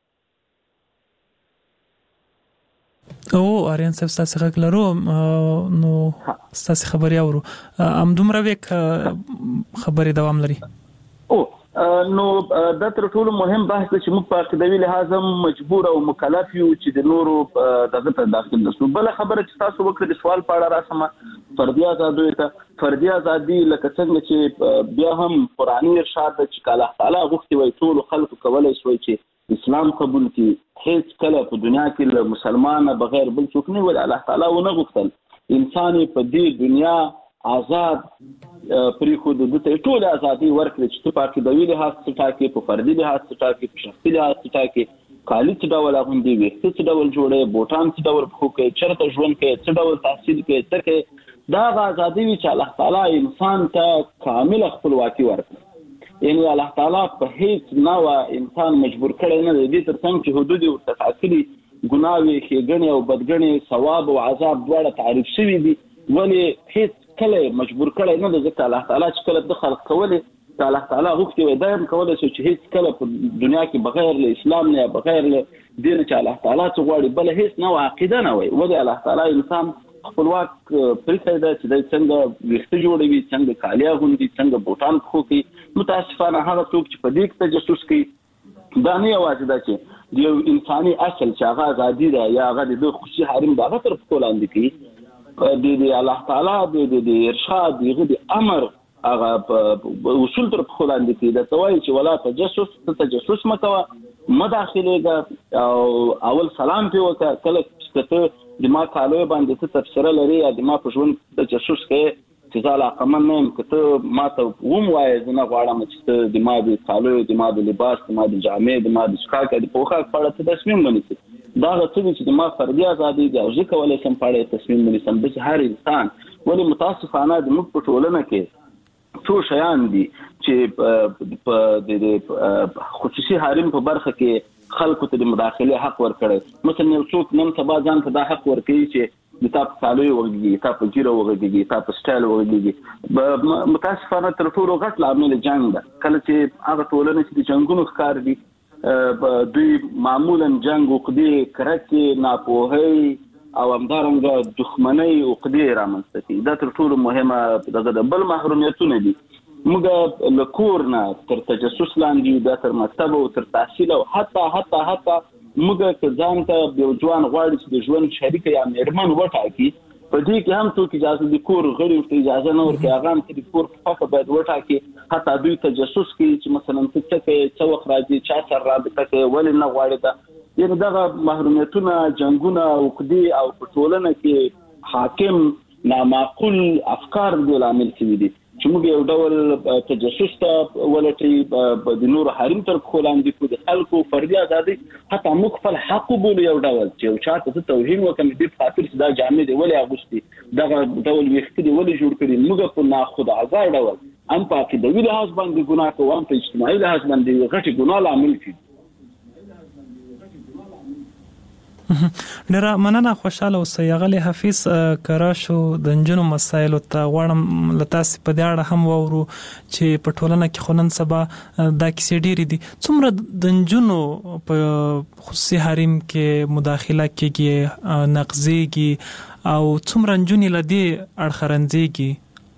او اریان صاحب ستاسو غږ لرو، نو ستاسو خبرې اورو. همدومره وک خبرې دوام لري.
نو دا تر ټولو مهم بحث چې موږ په عقیدوي لحاظ مجبور او مکلف یو چې د نورو دغه ته داخل نشو. بل خبره چې تاسو وکړه د سوال په اړه راسمه فردي ازادي ته فردي ازادي لکه څنګه چې بیا هم قرآني ارشاد چې الله تعالی غوښتي وي ټول خلک کولای شي چې اسلام قبول کړي. هیڅ کله په دنیا کې له مسلمان بغیر بل څوک نه وي. الله تعالی ونه غوښتل انسان په دې دنیا آزاد پری خود د ته ټول ازادي ورکړي چې په عقیدوي لحاظ څه ټاکي، په فردي لحاظ څه ټاکي، په شخصي لحاظ څه ټاکي، کالي څه ډول اغوندي، ویښته څه ډول جوړي، بوټان څه ډول پخو کوي، چرته ژوند کوي، څه ډول تحصیل کوي، څه کوي. دا ازادي چې الله تعالی انسان ته کامل خپلواکي ورکړي. یعنی الله تعالی په هیڅ نوع انسان مجبور کړی نه دی. دې ترڅنګ چې حدود ورته ټاکلي ګناوي، ښېګڼې او بدګڼې، ثواب او عذاب دواړه تعریف شوي دي، ولې هیڅ کله مجبور کړی نه دی. ځکه الله تعالی چې کله د خلق کولې ته الله تعالی غوښتي وي دا هم کولی شي چې هیڅ کله په دنیا کې بغیر له اسلام نه یا بغیر له دین چې الله تعالی څه غواړي بل هیڅ نوع عقیده نه وي. ولې الله تعالی انسان خپلواک پرېښی دی چې دی څنګه ویښته جوړوي، څنګه کالي اغوندي، څنګه بوټان پښو کوي. متاسفانه هغه څوک چې په دې کې تجسس کوي دا نه یوازې دا چې د یو انساني اصل چې هغه ازادي ده یا هغه د خصوصي حریم د هغه تر پښو لاندې کوي. د الله تعالی د ارشاد د امر هغه اصول تر پښو لاندې کوي. دا ته وایي چې ولا تجسس مه کوه، مه داخلېږه او اول سلام پرې وکړه. کله چې ته د ما کالو باندې ته تبصره لري یا د ما په ژوند تجسس کوې چې زه علاقمند نه یم، که ته ما ته ووایې زه نه غواړم چې ته د ما د کالو، د ما د لباس، د ما د جامې، د ما د څښاک، د پوښاک په اړه ته تصمیم ونیسې. دا هغه څه دي چې د ما فردي ازادي دي او زه کولی شم په اړه تصمیم ونیسم. داسې هر انسان. ولې متاسفانه زموږ په ټولنه کې څو شیان دي چې په د خصوصي حریم په برخه کې خلکو ته د مداخلې حق ورکړی. مثلا یو څوک نن سبا ځان ته دا حق ورکوي چې د تا په کالو وغږېږي، تا په ږیره وغږېږي، تا په سټایل وغږېږي. متاسفانه تر ټولو غټ لامل جنګ ده. کله چې هغه ټولنه چې د جنګونو ښکار دي دوی معمولا جنگ عقدې، کرکې، ناپوهۍ او همدارنګه دښمنۍ عقدې رامنځته کوي. دا تر ټولو مهمه دغه د بل محرومیتونه دي. موږ له کور نه تر تجسس لاندې، دا تر مکتب او تر تحصیل او حتی موږ که ځان ته یو ځوان غواړي چې د ژوند شریکه یا مېرمن وټاکي، په دې کې هم څوک اجازه د کور غړي ورته اجازه نه ورکوي. هغه هم چې د کور په خوښه باید وټاکي. حتی دوی تجسس کوي چې مثلا ته څه کوې، څه وخت راځي، چا سره رابطه کوي، ولې نه غواړې ده. یعنې دغه محرومیتونه، جنګونه، عقدې او په ټولنه کې حاکم نامعقول افکار دې لامل شوي دي چې موږ یو ډول تجسس ته ولټوي، د نورو حریم تر پښو لاندې کړو، د خلکو فردي ازادي حتی موږ خپل حق وبولو یو ډول چې یو چا ته زه توهین وکړم دې په خاطر چې دا جامې دې ولې اغوستې، دغه ډول ویښته دې ولې جوړ کړي. موږ په ناخودآګاه ډول هم په عقیدوي لحاظ باندې ګناه کوو، هم په اجتماعي لحاظ باندې غټې ګناه لامل شي.
ډېره مننه، خوشاله اوسئ. ښاغلی حفیظ کراشو د نجونو مسایلو ته غواړم له تاسې په دې اړه هم واورو چې په ټولنه کې خو نن سبا دا کیسې ډېرې دي. څومره د نجونو په خصوصي حریم کې مداخله کېږي، نقضېږي او څومره نجونې له دې اړخه رنځېږي؟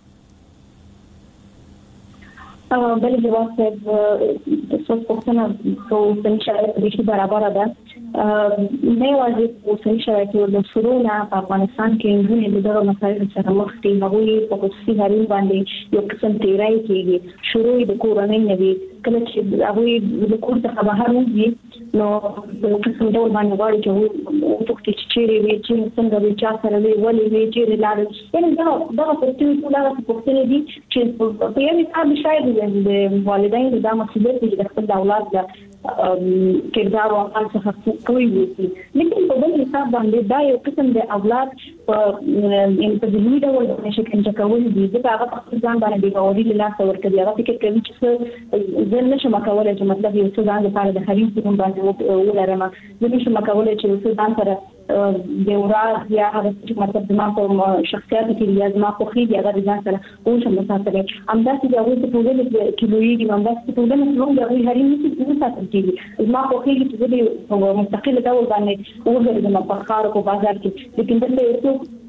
بله جواب صاحب څوک پوښتنه کوو اوسني شرایط بیخي برابره ده. نه یوازې په اوسني شرایطو د شروع نه په افغانستان کې نجونې د دغو مسایلو سره مخ دي. هغوی په خصوصي حریم باندې یو قسم تیری کېږي. شروع یې د کورنۍ نه وي. کله چې هغوی د کور څخه بهر وځي نو په قسم ډول باندې غواړي چې وپوښتي چې چیرې وي، چې څنګه وي، چا سره وي، ولې وي، چیرې لاړل. یعنې دغه پوښتنې ټول هغه پوښتنې دي چې په یو حساب شاید د والدینو دا مسؤلیت دی چې د خپل اولاد د کردار او عمل څخه کوي وي. لیکن په بل حساب باندې دا یو قسم د اولاد په ذهني ډول شکنجه کول دي. ځکه هغه په خپل ځان باندې بې باوري له لاسه ورکوي. هغه فکر کوي چې زه نشم کولی چې مطلب یو څه ځان لپاره د حریم په نوم باندې ولرم. زه نشم کولی چې یو څه ځان سره د ورځ یا هغه چې مطلب زما په شخصیت کې یا زما خوښي دي هغه ځان سره اوسم ساتلی. همداسې د هغوی په ټولنه کې لویېږي، همداسې په ټولنه کې هم د هغوی حریم نه ساتل کېږي. زما خوښېږي چې زه په مستقل ډول باندې وګرځم په ښار او په بازار کې. لیکن دلته یو څوک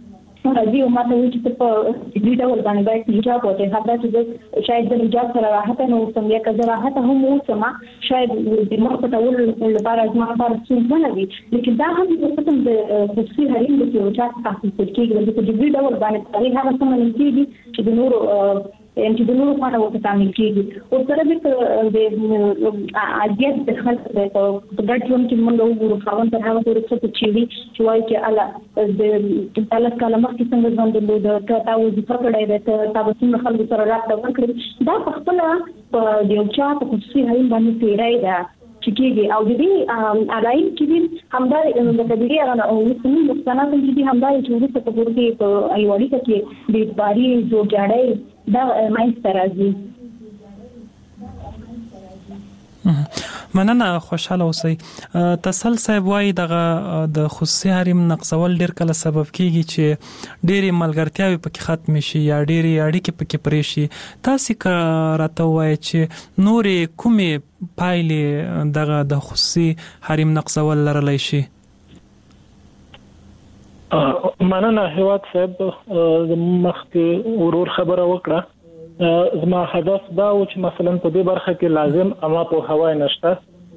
راځي او ماته وایي چې په دې ډول باندې باید حجاب وته حتی چې شاید د حجاب سره راحت نه وسم یا کله راحت هم وسم شاید د مخ په ټول لپاره ما لپاره څه نه وي لیکن دا هم د قسم د خصوصي حریم د حجاب تاسو کېږي د دې ډول باندې تاریخ هغه څه نه کېږي چې د نورو چې د نورو په اړه تعامل کېږي او سره د عادیت د خلک د ګډ ژوند کې موږ وګورو خاوند تر هغه پورې چې وایي چې الله د تعلق کلمه کې څنګه ژوند درلود ته وظیفه کړې ده تاسو څنګه خلکو سره رابطه وکړئ دا په خپل په یو چا په خصوصي حریم باندې تیرای ده چې کېږي او د دې علایق چې همدا د کبیري هغه او مسلمان مستند چې همدا چې ورته په ورته په ایوالي کې د باري جوړجاړي دا ماینځ راځي.
مننه خوشاله اوسئ. تسل صاحب وايي د خصوصي حریم نقصول ډیر کله سبب کیږي چې ډېری ملګرتیاوي پکې ختم شي یا ډېری اړیکې پکې پرې شي. تاسو کا راته وایي چې نورې کومې پایلې د خصوصي حریم نقصول لرلی شي؟
مننه هیواد صاحب مخکې ورور خبره وکړه. زما هدف دا و چې مثلا په دې برخه کې لازم اما په هوای نشته.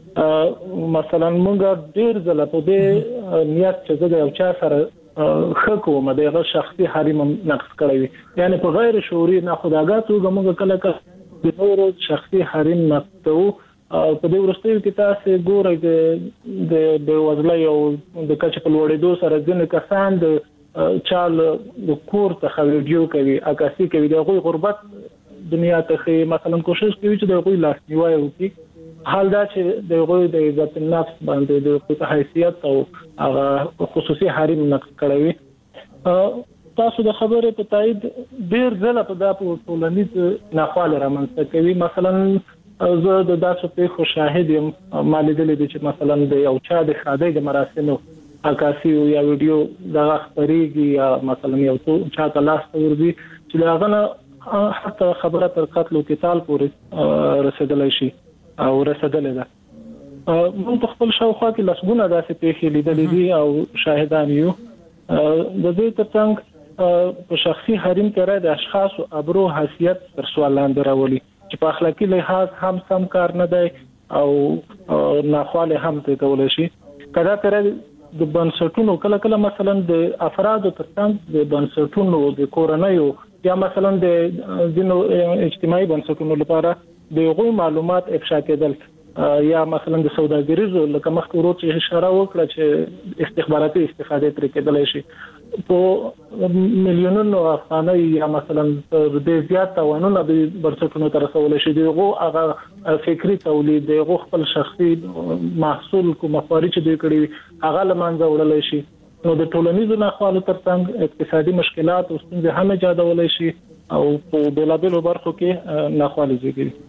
مثلا موږ ډیر ځله په دې نیت چې د یو چا سره خکو مده شخصي حریم نقص کړی یعنی په غیر شعوري نه خداګاه توګه موږ کله کله د نورو شخصي حریم نقصو په دې ورستیو کې تاسو ګورئ د وزلای او د کچ په لوړېدو سره ځینې کسان د چال د کور ته ویډیو کوي عکاسي کوي د غوي غربت دنیا ته مثلا کوشش کوي چې د غوي لاس نیوي وکړي حال دا چې د غوي د عزت النفس باندې د خپل حیثیت او هغه خصوصي حریم نقص کړوي. تاسو د خبرې په تایید ډیر ځله په دغه ټولنیز ناخواله رامنځته کوي. مثلا زه د داسې په شاهد یم مالیدلې دي چې مثلا د یو چا د شادۍ د مراسمو عکاسي یا ویډیو دا خبريږي یا مثلا یو چا ته لاس ورځي چې دا غنه حتی خبره تر قتل او قتال پورې رسیدلای شي او رسیدلې ده. موږ په خپل شاوخوا کې لسګونه داسې پیښې لیدلې دي او شاهدان یو. د دې ترڅنګ په شخصي حریم کې د اشخاص ابرو حیثیت تر سوال لاندې راولي چې په اخلاقی لحاظ هم سم کار نه دی او ناخواله هم ته کولای شي. کله تر د بنسټونو کله مثلا د افرادو ترڅنګ د بنسټونو د کورنیو یا مثلا د دینو اجتماعي بنسټونو لپاره د غوي معلومات افشا کېدل یا مثلا د سوداګریزو لکه مخکې ورو چې اشاره وکړه چې استخباراتي استفاده ترې کېدلای شي په میلیونونو افغانۍ یا مثلا د زیات توانونه د بنسټونو تر رسول شي دغه هغه فکری تولید دغه خپل شخصي محصول کوم مخارج چې کړي هغه لمانځه وړلای شي. نو د ټولنیزو ناخوالو ترڅنګ اقتصادي مشکلات او ستونزې هم ایجادولای شي او په بلابلو برخو کې ناخوالې زیږوي.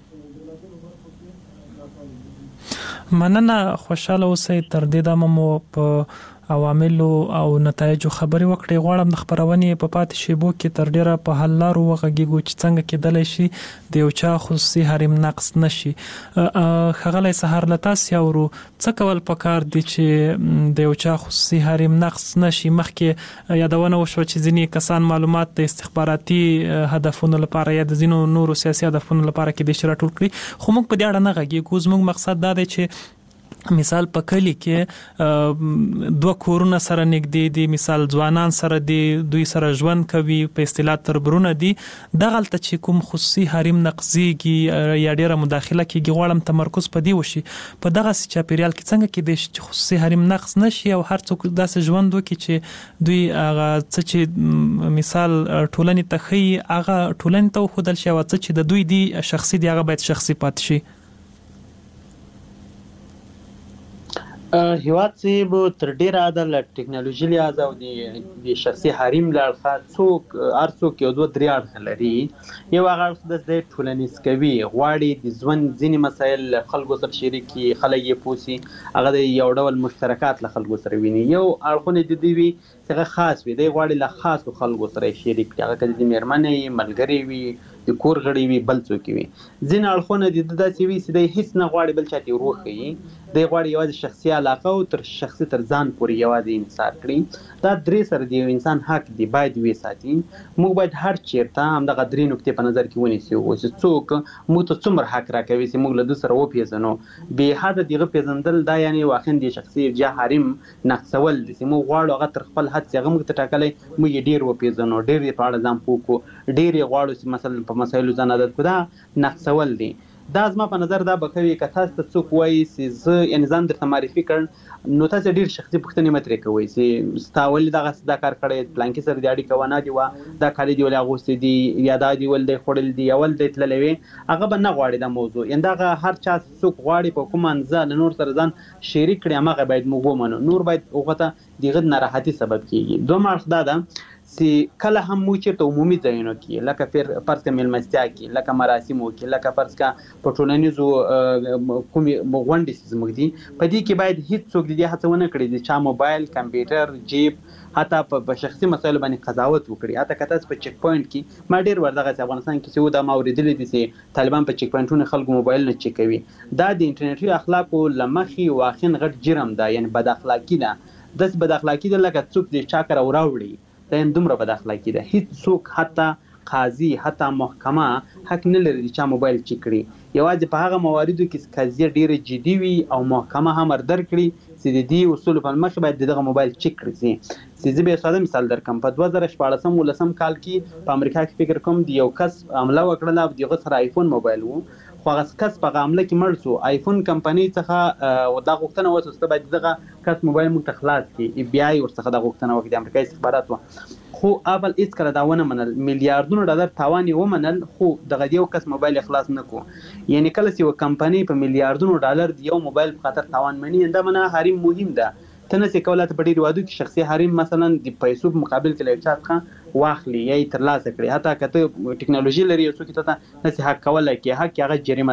مننه خوشاله اوسئ. تر دې دمه مو په عواملو او نتایجو خبري وکړې. غواړم د خبرونې په پاتې شیبو کې تر ډیره په حل لارو وغږیږو چې څنګه کېدلی شي د یو چا خصوصي حریم نقص نشي. ښاغلی سهار له تاسې اورو څه کول پکار دي چې د یو چا خصوصي حریم نقص نشي؟ مخکې یادونه وشوه چې ځینې کسان معلومات د استخباراتي هدفونو لپاره یا د ځینو نورو سیاسي هدفونو لپاره کېدای شي راټول کړي، خو موږ په دې اړه نه غږیږو. زموږ مقصد دا دی چې مثال په کلی کې دوه کورونه سره نږدې دي، مثال ځوانان سره دي، دوی سره ژوند کوي، په اصطلاح تربرونه دي، دغلته چې کوم خصوصي حریم نقضیږي یا ډیره مداخله کیږي، غواړم تمرکز په دې وشي په دغه چاپیریال کې څنګه کېدای شي چې خصوصي حریم نقض نشي او هر څوک داسې ژوند وکړي چې دوی هغه څه چې مثال ټولنې ته ښیي هغه ټولنې ته وښودل شي او څه چې د دوی دي شخصي دي هغه باید شخصي پاتې شي.
هیواد صاحب تر ډیره عدل ټکنالوژي لحاظ او د شخصي حریم لړخه څوک هر څوک یو دوه درې اړخ لري. یو هغه اړخ د ټولنیز کوي غواړي د ژوند ځینې مسایل خلکو سره شریکي، خلک یې پوسي، هغه د یو ډول مشترکات له خلکو سره ویني. یو اړخونه د دې وي چې خاص وي، دی غواړي له خاصو خلکو سره شریک کړي، هغه کله د میرمنې ملګری وي، د کور غړي وي، بل څوک وي. ځینې اړخونه د داسې وي چې د هیڅ نه غواړي بل چاته وروخي د غواړي یوازې شخصي علاقه او تر شخصي تر ځان پورې یوازې انحصار کړي. دا درې سره د انسان حق دی باید وي ساتي. موږ باید هر چیرته همدغه درې نقطې په نظر کې ونیسو چې څوک موږ ته څومره حق راکوي چې موږ له ده سره وپېژنو. بې حده دغه پېژندل دا یعنې واقعا د شخصي جا حریم نقصول دي چې موږ غواړو هغه تر خپل حد چې هغه موږ ته ټاکلی موږ یې ډېر وپېژنو، ډېر یې په اړه ځان پوه کړو، ډېر یې غواړو چې مثلا په مسایلو ځان عادت کړو. دا نقصول دي. دا زما په نظر دا به کوي که تاسو ته څوک وایي چې زه یعنې ځان درته معرفي کړ نو تاسو ډېر شخصي پوښتنې مه ترې کوئ چې ستا ولې دغسې دا کار کړی، پلانکي سره دې اړیکه ونه دې وه، دا کالي دې ولې اغوستي دي یا دا دې ولې دی خوړلي دي یا ولې دی تللی وې. هغه به نه غواړي دا موضوع. یعنې دغه هر چا څوک غواړي په کوم اندازه له نور سره ځان شریک کړي هماغه باید موږ ومنو. نور باید هغه ته د هغه ناراحتي سبب کېږي. دوم اړخ دا ده چې کله هم موږ چېرته عمومي ځایونو کې لکه فرض کړه مېلمستیا کې، لکه مراسمو کې، لکه فرض کړه په ټولنیزو کومې غونډې چې زموږ دي په دې کې باید هېڅوک د دې هڅه ونه کړي چې چا موبایل، کمپیوټر، جیب حتی په شخصي مسایلو باندې قضاوت وکړي. حتی که تاسو په چیک پوینټ کې ما ډېر ور دغسې افغانستان کې چې دا ما اورېدلی دي چې طالبان په چیک پوینټونو خلکو موبایلونه چیک کوي. دا د انټرنیټي اخلاقو له مخې واقعا غټ جرم ده، یعنې بد اخلاقي ده. داسې بد اخلاقي ده لکه څوک د چا کره وراوړي. دا دومره بد اخلاقي ده. هیڅوک حتی قاضي حتی محکمه حق نه لري چې چا موبایل چیک کړي. یوازې په هغه مواردو کې قضیه ډیره جدي وي او محکمه هم در کړي چې د دې اصولو په مخ باید دغه موبایل چیک کړي شي. چې زه به ساده مثال درکم. په 2014 کال کې په امریکا کې فکر کوم د یو کس حمله وکړله او دغه سره آیفون موبایل وو، خو هغه کس په حمله کې مړ شو. آیفون کمپنۍ څخه دا غوښتنه وشوه چې باید دغه کس موبایل موږ ته خلاص کړي. ای بی آی ورڅخه دا غوښتنه وکړه، د امریکا استخبارات وو. خو اپل هیڅ کله دا ونه منل. میلیارډونو ډالر تاوان یې ومنل خو دغه یو کس موبایل خلاص نه کو. یعنی کله چې یو کمپنۍ په میلیارډونو ډالر د یو موبایل په خاطر تاوان مني، دا منه حریم مهم ده. ته نشې کولی ته په ډېرو هېوادو کې شخصي حریم مثلا د پیسو په مقابل کې له یو چا څخه واخلي یا یې ترلاسه کړي. حتی که ته ټکنالوژي لري یو څوک ته نشې حق کولی کې حق هغه جریمه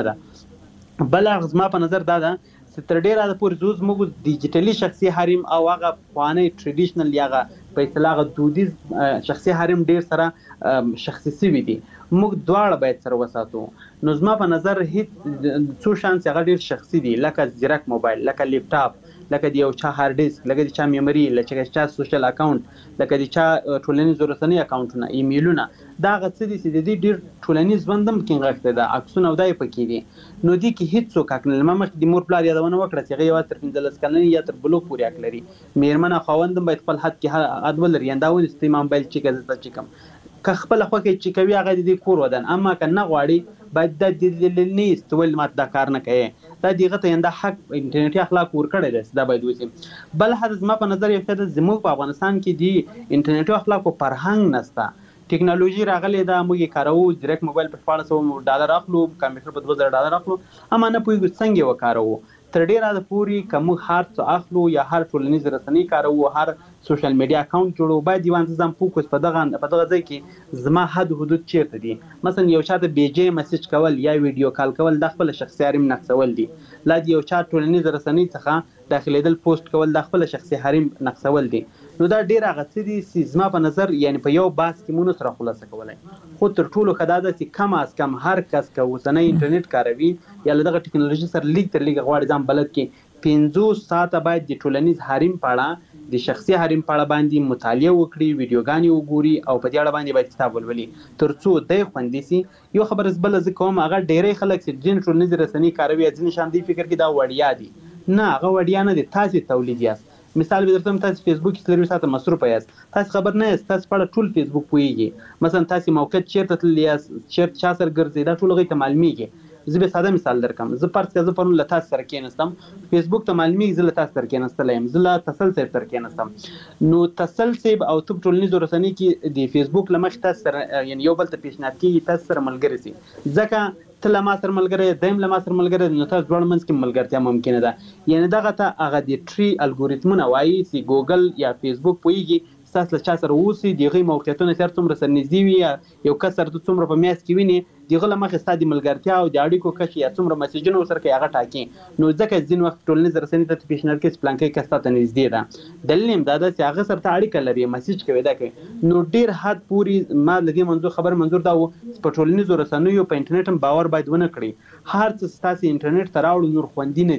ده. بل اړخ زما په نظر دا ده چې تر ډېره حده پورې زموږ ډیجیټلي شخصي حریم او هغه پخوانی ټریډیشنل یا هغه په اصطلاح دودیز شخصي حریم ډېر سره شخصي سوي دي. موږ دواړه باید سره وساتو. نو زما په نظر هیڅ څو شیان چې هغه ډېر شخصي دي، لکه زیرک موبایل، لکه لیپټاپ، لکه د یو چا هارد ډیسک، لکه د چا میموري، لکه د چا سوشل اکاونټ، لکه د چا ټولنیزو رسنۍ اکاونټونه، ایمیلونه. دا هغه څه دي چې د دې ډېر ټولنیز ژوند هم پکې نغښتی ده، عکسونه او دا یې پکې دي. نو دې کې هېڅوک حق نه لري. ما مخکې د مور پلار یادونه وکړه چې هغه یوازې تر 15 کلنۍ یا تر بلوغ پورې حق لري. مېرمن او خاوند هم باید خپل حد کې حد ولري. یعنې دا ونیسي چې ما موبایل چیکه زه ته چیکم، که خپله خوښه چې کوي هغه د دې کور ودان. اما که نه غواړي باید دا دلیل نه ایست ولې ماته دا کار نه کوې. دا د هغه ته دا حق انټرنیټي اخلاق ورکړی دی چې دا باید وشي. بل حد زما په نظر یو څه ده، زموږ په افغانستان کې د انټرنیټي اخلاقو فرهنګ نشته. ټکنالوژي راغلی ده، موږ یې کاروو، ډایرکټ موبایل په 1400 اخلو، کمپیوټر په 2000 اخلو، اما نه پوهېږو څنګه یې وکاروو. تر ډېره حده پورې که موږ هر څه اخلو یا هر ټولنیز رسنۍ کاروو، هر سوشل میډیا اکاونټ جوړو، باید یو اندازه ځان فوکس په دغه ځای کې زما حد حدود چیرته دي. مثلا یو چا ته بېجې میسج کول یا ویډیو کال کول دا خپله شخصي حریم نقصول دي. لا د یو چا ټولنیز رسنۍ څخه داخلېدل پوسټ کول دا خپله شخصي حریم نقصول دي. نو دا ډېر هغه څه دي چې زما په نظر یعنې په یو بحث کې مونږ سره خلاصه کولی. خو تر ټولو ښه دا ده چې کم از کم هر کس که اوسنی انټرنیټ کاروي یا له دغه ټکنالوژي سره لیږ تر لیږه غواړي ځان بلد کړي، 50 ساعته باید د ټولنیز حریم په اړه، د شخصي حریم په اړه باندې مطالعه وکړي، ویډیوګانې وګوري او په دې اړه باندې باید کتاب ولولي تر څو دی خوندي سي. یو خبره بله زه کوم، هغه ډېری خلک چې ځینې ټولنیزې رسنۍ کاروي ځینې شیان دوی فکر کوي دا وړیا دي. نه، هغه وړیا نه دي، تاسې تولید یاست. مثال به درته وایم، تاسو فیسبوک کې 24 ساعته مصروفه یاست، تاسو خبر نه یاست، تاسو په اړه ټول فیسبوک پوهېږي. مثلا تاسو موقعیت چېرته تللي یاست، چېرته چا سره ګرځئ، دا ټول هغوی ته معلومېږي. زه به ساده مثال درکړم. زه فرض کړه زه پرون له تاسو سره کېناستم، فیسبوک ته معلومېږي زه له تاسو سره کېناستلی یم، زه له تسل صاحب سره کېناستم. نو تسل صاحب او ته په ټولنیزو رسنۍ کې د فیسبوک له مخې تاسو سره یعنې یو بل ته پیشنهاد کېږي تاسو سره ملګري سي، ځکه ته له ما سره ملګری یې، دیم له ما سره ملګری دی، نو تاسو دواړو منځ کې ملګرتیا ممکنه ده. یعنې دغه ته هغه د ټري الګوریتمونه وایي چې ګوګل یا فیسبوک پوهېږي ستاسو له چا سره اوسي، د هغوی موقعیتونه چې هر څومره سره نږدې وي یا یو کس سره ته څومره په میاشت کې وینې، د هغه له مخې ستا د ملګرتیا او د اړیکو کچې یا څومره میسجونه ورسره کوي هغه ټاکي. نو ځکه ځینې وخت ټولنیز رسنۍ ته پیشنهاد کوي چې فلانکی کس تا ته نږدې ده، دلیل یې دا ده چې هغه سره ته اړیکه لري، میسج کوي، دا کوي. نو ډېر حد پورې ما له دې خبر منظور دا و چې په ټولنیزو رسنیو په انټرنیټ هم باور باید ونه کړي. هر څه ستاسې انټرنیټ ته راوړو نور خوندي نه دي.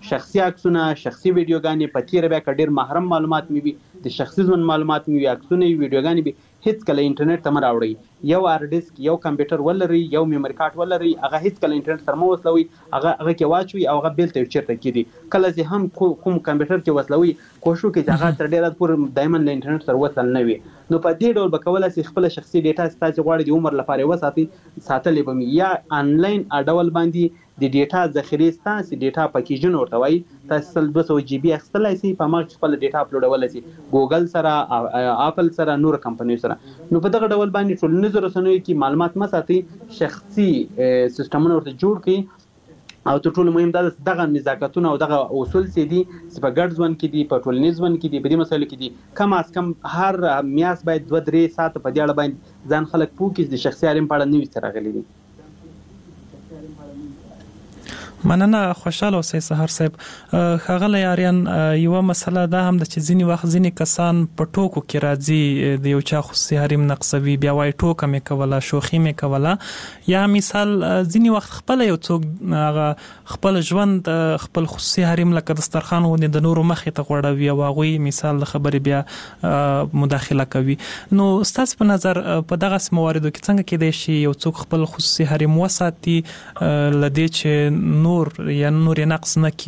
شخصي عکسونه شخصي ویډیوګانې په تیر بیا ډېر محرم معلومات مې وي د شخصي ژوند معلومات مې وي عکسونه ویډیوګانې به هیڅ کله انټرنیټ ته مراوړي یو هارد ډیسک یو کمپیوټر ولري یو میموري کارت ولري هغه هیڅ کله انټرنیټ سره مو وصلوي هغه کې واچوي او هغه بیلته چیرته کیږي کله چې هم کوم کمپیوټر کې وصلوي کوشش وکړي چې هغه تر ډیره پورې دایماً له انټرنیټ سره وصل نه وي نو په دې ډول به کولای شي خپل شخصي ډیټا ستاسو غواړي د عمر لپاره وساتي ساتلې به یا آنلاین اډول باندې د ډیټا ذخیره ستاسو ډیټا پکیجن ورته وایي تاسو 200 جی بي اخستلای شي په مارک خپل ډیټا اپلوډول شي ګوګل سره اپل سره نور کمپنیو سره نو په دغه ډول باندې ټولنیز رسنیو کې معلومات مساتي شخصي سیستمونه ورته جوړ کړي او تر ټولو مهم دا دغه نزاکتونه او دغه اصول چې دي چې په ګډ ژوند کې دي په ټولنیز ژوند کې دي په دې مسایلو کې دي کم از کم هر میاس باید 2-3 ساعت په دې اړه باندې ځان خلک پوه کړي د شخصي حریم په اړه نوې سره غلي دي
مننه خوشاله اوسئ سحر صاحب ښاغلی یاریان یو مسله دا هم د چې ځینی وخت ځینی کسان په ټوکو کې راځي د یو چا خصوصي حریم نقصوي بیا وای ټوکه مې کوله شوخي مې کوله یا مثال ځینی وخت خپل یو څوک هغه خپل ژوند خپل خصوصي حریم لکه دسترخوان ونه د نورو مخې ته غوړوي او هغه مثال د خبرې بیا مداخله کوي نو ستاسو په نظر په دغه مواردو کې څنګه کېدای شي یو څوک خپل خصوصي حریم وساتي لدې چې نور نقص نه کی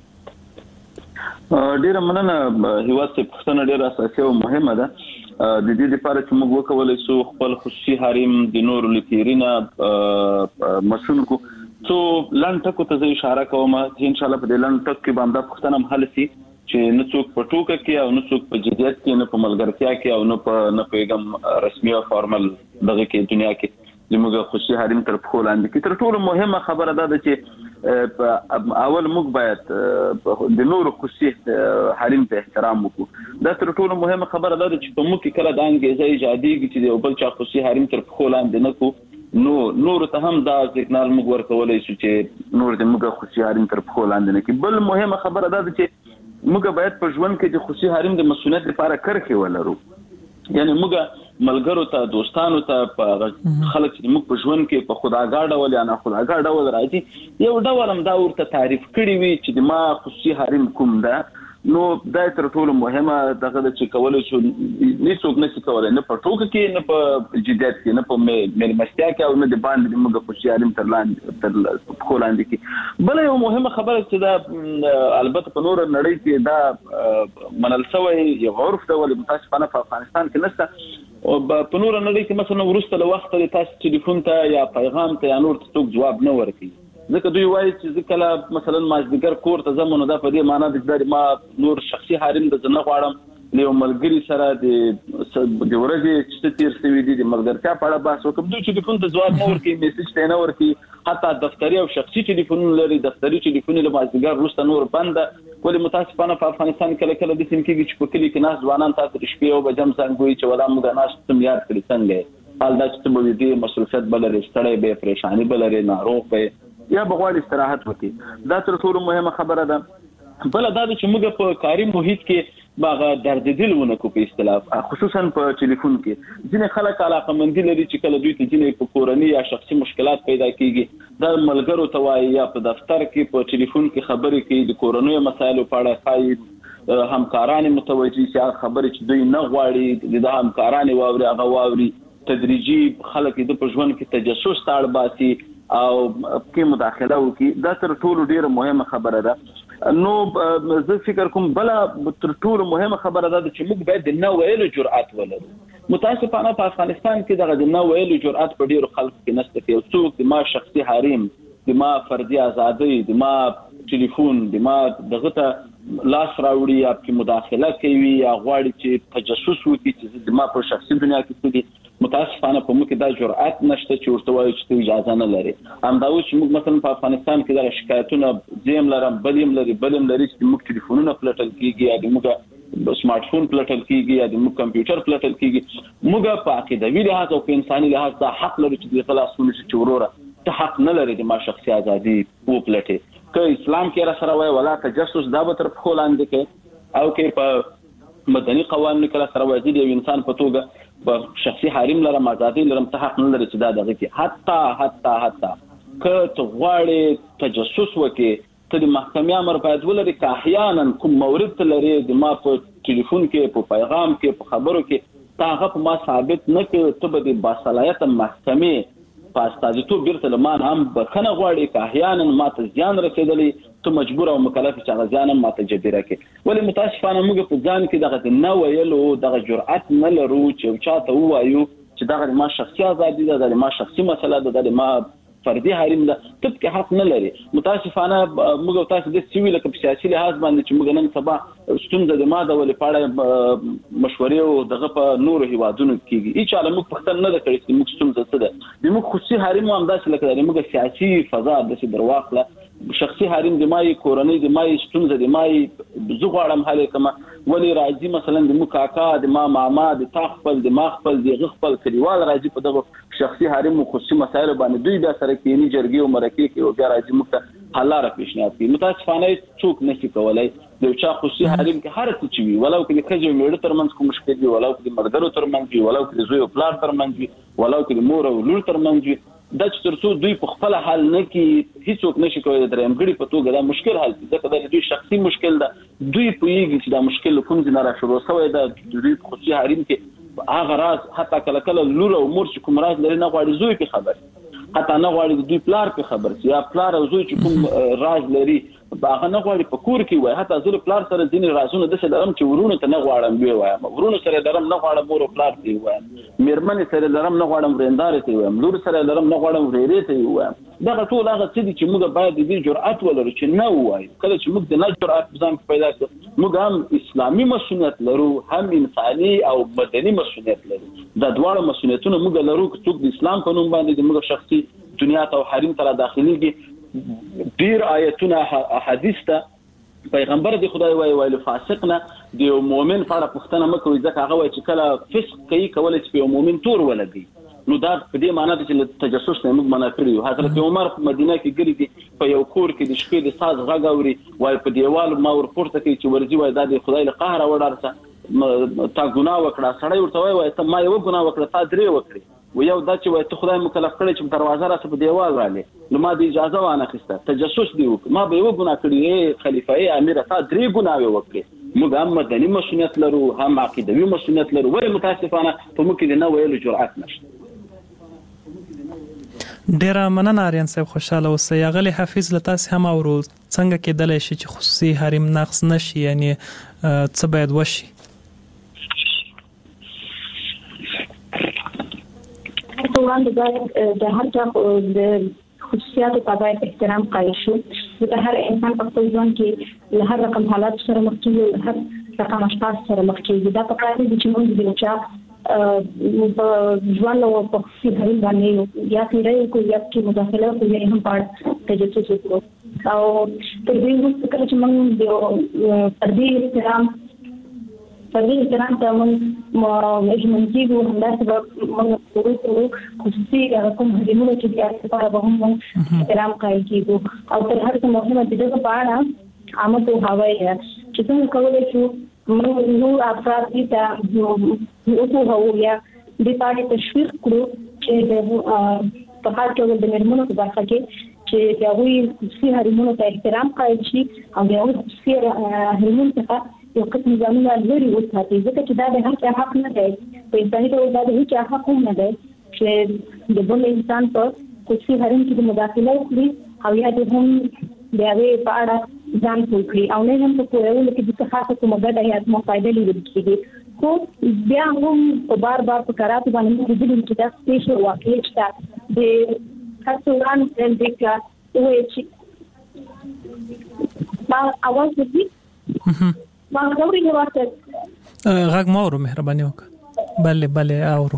ډیره مننه هیواد څخه پښتنه ډیره اساسي او مهمه ده د دې لپاره چې موږ وکولای شو خپل خصوصي حریم د نور لتیرینا مسؤل کو څو لنټکو ته اشاره کوم چې ان شاء الله په دې لنټک کې باندې پښتنه حل شي چې نه څوک په ټوکه کې او نه څوک په جديت کې نه په ملګرتیا کې او نه په کوم رسمي او فارمل دغه کې دنیا کې زموږ خصوصي حریم تر په لاندې کې تر ټولو مهمه خبره ده چې اول موږ باید د نورو خصوصي حریم ته احترام وکړو دا تر ټولو مهمه خبره ده چې په موږ کې کله د انګیزه ایجاديږي چې یو بل چا خصوصي حریم تر په لاندې نه کو نور ته هم دا سیګنال موږ ورکولای شو چې نور د موږ خصوصي حریم تر په لاندې نه کې بل مهمه خبره ده چې موږ باید په ژوند کې د خصوصي حریم د مسؤلیت لپاره کرخه ولرو یعنی موږ ملګرو ته دوستانو ته په خلک چې موږ په ژوند کې په خداګا ډول یا نه خداګا ډول راځي یو ډول هم دا ورته تعریف کړی وي چې ما خصوصي حریم کوم ده نو دا تر ټولو مهمه دغه چې کولای شو نه څوک نشي کولای نه په ټوکه کې نه په جديت کې نه په ملمستیا کې او نه د باندې موږ خصوصي حریم تر لاندې کې بل یو مهمه خبره چې دا البته په نور نړۍ کې دا منل شوی یو عرف دی ولې متاسفانه په افغانستان کې نشته او په نور نړۍ کې مثلا ورسته له وخت تاسو ټلیفون ته یا پیغام ته یا نور څوک جواب نه ورکړي ځکه دوی وایي چې کله مثلا مازدیګر کور ته زمونږ دا په دې معنی د ما نور شخصي حریم د نه غواړم له ملګری سره د ورځې چې تیر شوی دي د ملګرتیا په اړه بحث وکړم دوی ټلیفون ته جواب نه ورکړي میسج ته نه ورکړي حتی دفتري او شخصي ټلیفون لري دفتري ټلیفون له مازدیګر وروسته نور بند ولې متاسفانه په افغانستان کې کله د سیم کې چې په کلی کې ناس ځوانان تاسو د شپې او بجم څنګه چې ولا موږ ناس تم یاد کړی څنګه حال دا چې په دې مسؤلیت بلري ستړی به پریشانی بلري ناروغ به یا بغوال استراحت وکړي دا تر ټولو مهمه خبره ده بل دا چې موږ په کاري محیط کې باغ درد دل ونه کو په اصطلاح خصوصا په ټلیفون کې ځینې خلک علاقمندي لري چې کله دوی ته ځینې په کورنۍ یا شخصي مشکلات پیدا کیږي دا ملګرو ته وایي یا په دفتر کې په ټلیفون کې خبرې کوي د کورنۍ مسایلو په اړه خای همکاران متوجي چې خبرې چې دوی نه غواړي د همکاران واوري تدریجي خلک د په ژوند کې تجسس تاړ باسي او کې مداخله وکي دا تر ټولو ډیره مهمه خبره ده نو زه فکر کوم بل تر ټولو مهمه خبره ده چې موږ باید د نو ویلو جرأت ولرو متاسفانه په افغانستان کې دغه د نو ویلو جرأت په ډیرو خلکو کې نشته یو څوک د ما شخصي حریم د ما فردي ازادي د ما ټلیفون د ما دغه ته لاس راوړي یا په مداخله کوي یا غواړي چې تجسس وکړي چې د ما په شخصي دنیا کې څه دي متاسفانه په موږ کې دا جرأت نشته چې ورته وایي چې اجازه نه لري همدا و چې موږ مثلا په افغانستان کې دا شکایتونه زم لرم بلیم لري چې موږ ټلیفونونه پلټل کیږي یا موږ سمارټ فون پلټل کیږي یا موږ کمپیوټر پلټل کیږي موږ په عقیدوي لحاظ او په انساني لحاظ دا حق لري چې خلاص ونشي چې وروره ته حق نه لري د ما شخصي ازادي او پلټي که اسلام کې را سره وای ولا تجسس دا به تر په لاندې کې او کې په مدني قوانینو کې را سره وای د انسان په توګه په شخصي حریم لرم ازادي لرم ته حق نه لري چې دا دغه کې حتی که ته غواړې تجسس وکې ته د محکمې امر باید ولري که احیانا کوم مورد لري د ما په ټلیفون کې په پیغام کې په خبرو کې تا هغه په ما ثابت نه کړ ته به د باصلاحیت محکمې په استازیتوب بیرته له ما هم بخښنه غواړي که احیانا ما ته زیان رسېدلی ته مجبور او مکلف چې هغه زیان هم ما ته جبیره کړي. ولې متاسفانه موږ په ځان کې دغه نه ویلو دغه جرأت نه لرو چې یو چا ته ووایو چې دغه ما شخصي ازادي ده د ما شخصي مسله ده د ما فردي حریم ده ته کې حق نه لري. متاسفانه موږ تاسو د سیویل کې په سیاسي لحاظ باندې چې موږ نن سبا ستونزه د ما د ولې پاړه مشورې او دغه په نورو هیوادونو کېږي هیڅ عالم پښتون نه د کړی چې موږ ستونزه څه ده د موږ خصوصي حریم هم داسې لکه د موږ سیاسي فضا د درواخله شخصي حریم د مای کورنۍ د مای ستونزه د مای زه غواړم حل کما ولې راځي مثلا د مو کاکا د ما ماما د تا خپل د ما خپل د خپل کلیوال راځي په دغه شخصي حریم او خصوصي مسایل باندې دوی د سره کېنی جرګي او مرکې کې او بیا راځي موږ حل لاره پیشنهاد کوي. متاسفانه څوک نشي کولای د چا خصوصي حریم کې هر څه چوي ولو کې د کجو میړه ترمنځ کوم مشکل وي ولو کې د مرګرو ترمنځ وي ولو کې د زوی او پلار ترمنځ وي ولو کې د مور او لور ترمنځ وي دا چې ترڅو دوی په خپل حل نه کې هیڅوک نشي کولای درېمګړي په توګه دا مشکل حل کړي ځکه دا دوی شخصي مشکل ده دوی پوهیږي چې دا مشکل کوم ځای را شروع شوی دا دوی خصوصي حریم کې هغه راز حتی کله کله لور او مور چې کوم راز لري نه غواړي زوی په خبر حتی نه غواړي دوی پلار په خبر یا پلار او زوی چې کوم راز لري هغه نه غواړي په کور کې وای حتی زوی پلار سره ځینې رازونه د څه درم چې ورونه ته نه غواړم وی وایم ورونه سره درم نه غواړم مور او پلار دی وایم میرمن سره درم نه غواړم ورندار ته وایم لور سره درم نه غواړم ورېری ته وایم دا ټول هغه څه دي چې موږ باید د جرأت ولرو چې نه وایو کله چې موږ د نه جرأت ځان پیدا کړو موږ هم اسلامي مسؤلیت لرو هم انساني او مدني مسؤلیت لرو دا دواړه مسؤلیتونه موږ لرو چې څوک د اسلام په نوم باندې موږ شخصي دنیا ته او حریم ته داخليږي ډیر آیتونه احادیث ته پیغمبر دی خدای وایي فاسق نه دی مؤمن فاره پښتنه مکوې ځکه هغه وایي چې کله فسق کوي کولای چې په مؤمن تور ولګي نو دا په دې معنی ده چې تجسس نه موږ منع کړی حضرت عمر په مدینه کې ګرځي په یو کور کې د شپې د ساز غږ اوري وایي په دیوال ما ور پورته کوي چې ورځي وایي دا د خدای له قهر وړارسه تا ګناه وکړه سړی ورته وایي ته ما یو ګناه وکړه تا درې وکړي و یو دا چې وایي ته خدای مکلف کړی چې دروازه راته په دیوال رالې نو ما د اجازه وانه خسته تجسس دی ما به یو ګناه کړی خلیفہ امیر تا درې ګناه وکړي موږ هم مدني مسؤلیت لرو هم عقیدوي مسؤلیت لرو ولې متاسفانه په موږ کې نه ویلو جرأت نشته.
ډیره مننه آریان صاحب خوشاله اوسئ. غلی حافظ لتاس هم اورو څنګه کېدلی شي چې خصوصي حریم نقض نشي یعنی څه باید وشي؟
وړاندې باید د هر چا د خصوصیاتو ته باید احترام قایل شو ځکه هر انسان په خپل ژوند کې له هر رقم حالات سره مخ کېږي هر رقم اشخاص سره مخ کېږي دا پکار دي چې موږ د یو چا په ژوند او په خصوصي حریم باندې یا تیرې کوئی یا کې مداخله کوي هم پاره تجسس وکړو او تر دې وروسته کله چې موږ د فردي احترام ته موږ اجمن کېږو همداسې به موږ ورو خصوصي کوم حرمونه چې دي هغې لپاره به هم احترام قایل کېږو او تر هر څه مهمه د دغه په اړه عامه پوهاوی چې څنګه کولی شو موږ نور افراد دې ته وپوهوو یا دې په اړه تشویق کړو چې په هر ډول د مېرمنو په برخه کې چې د هغوی خصوصي حرمونو ته احترام قایل شي او د هغوی خصوصي حرمونو څخه یو قسم ځانونه لرې وساتي ځکه چې دا د هر چا حق نه دی په انساني ډول دا د هیچا حق هم نه دی چې د بل انسان په خصوصي حرم کې د مداخله وکړي او یا د هم د هغې په اړه ځان پوه کړي او نه هم په پوهولو کې د څه خاصه کومه ګټه یا کومه فایده لیدل کېږي خو بیا هم په بار په کراتو باندې موږ لیدلي چې دا سپیشل واقع شته د هر څه وړاندې ځکه ووایي چې ما اواز وکړي
غږ ما اورو مهرباني وکړه بله اورو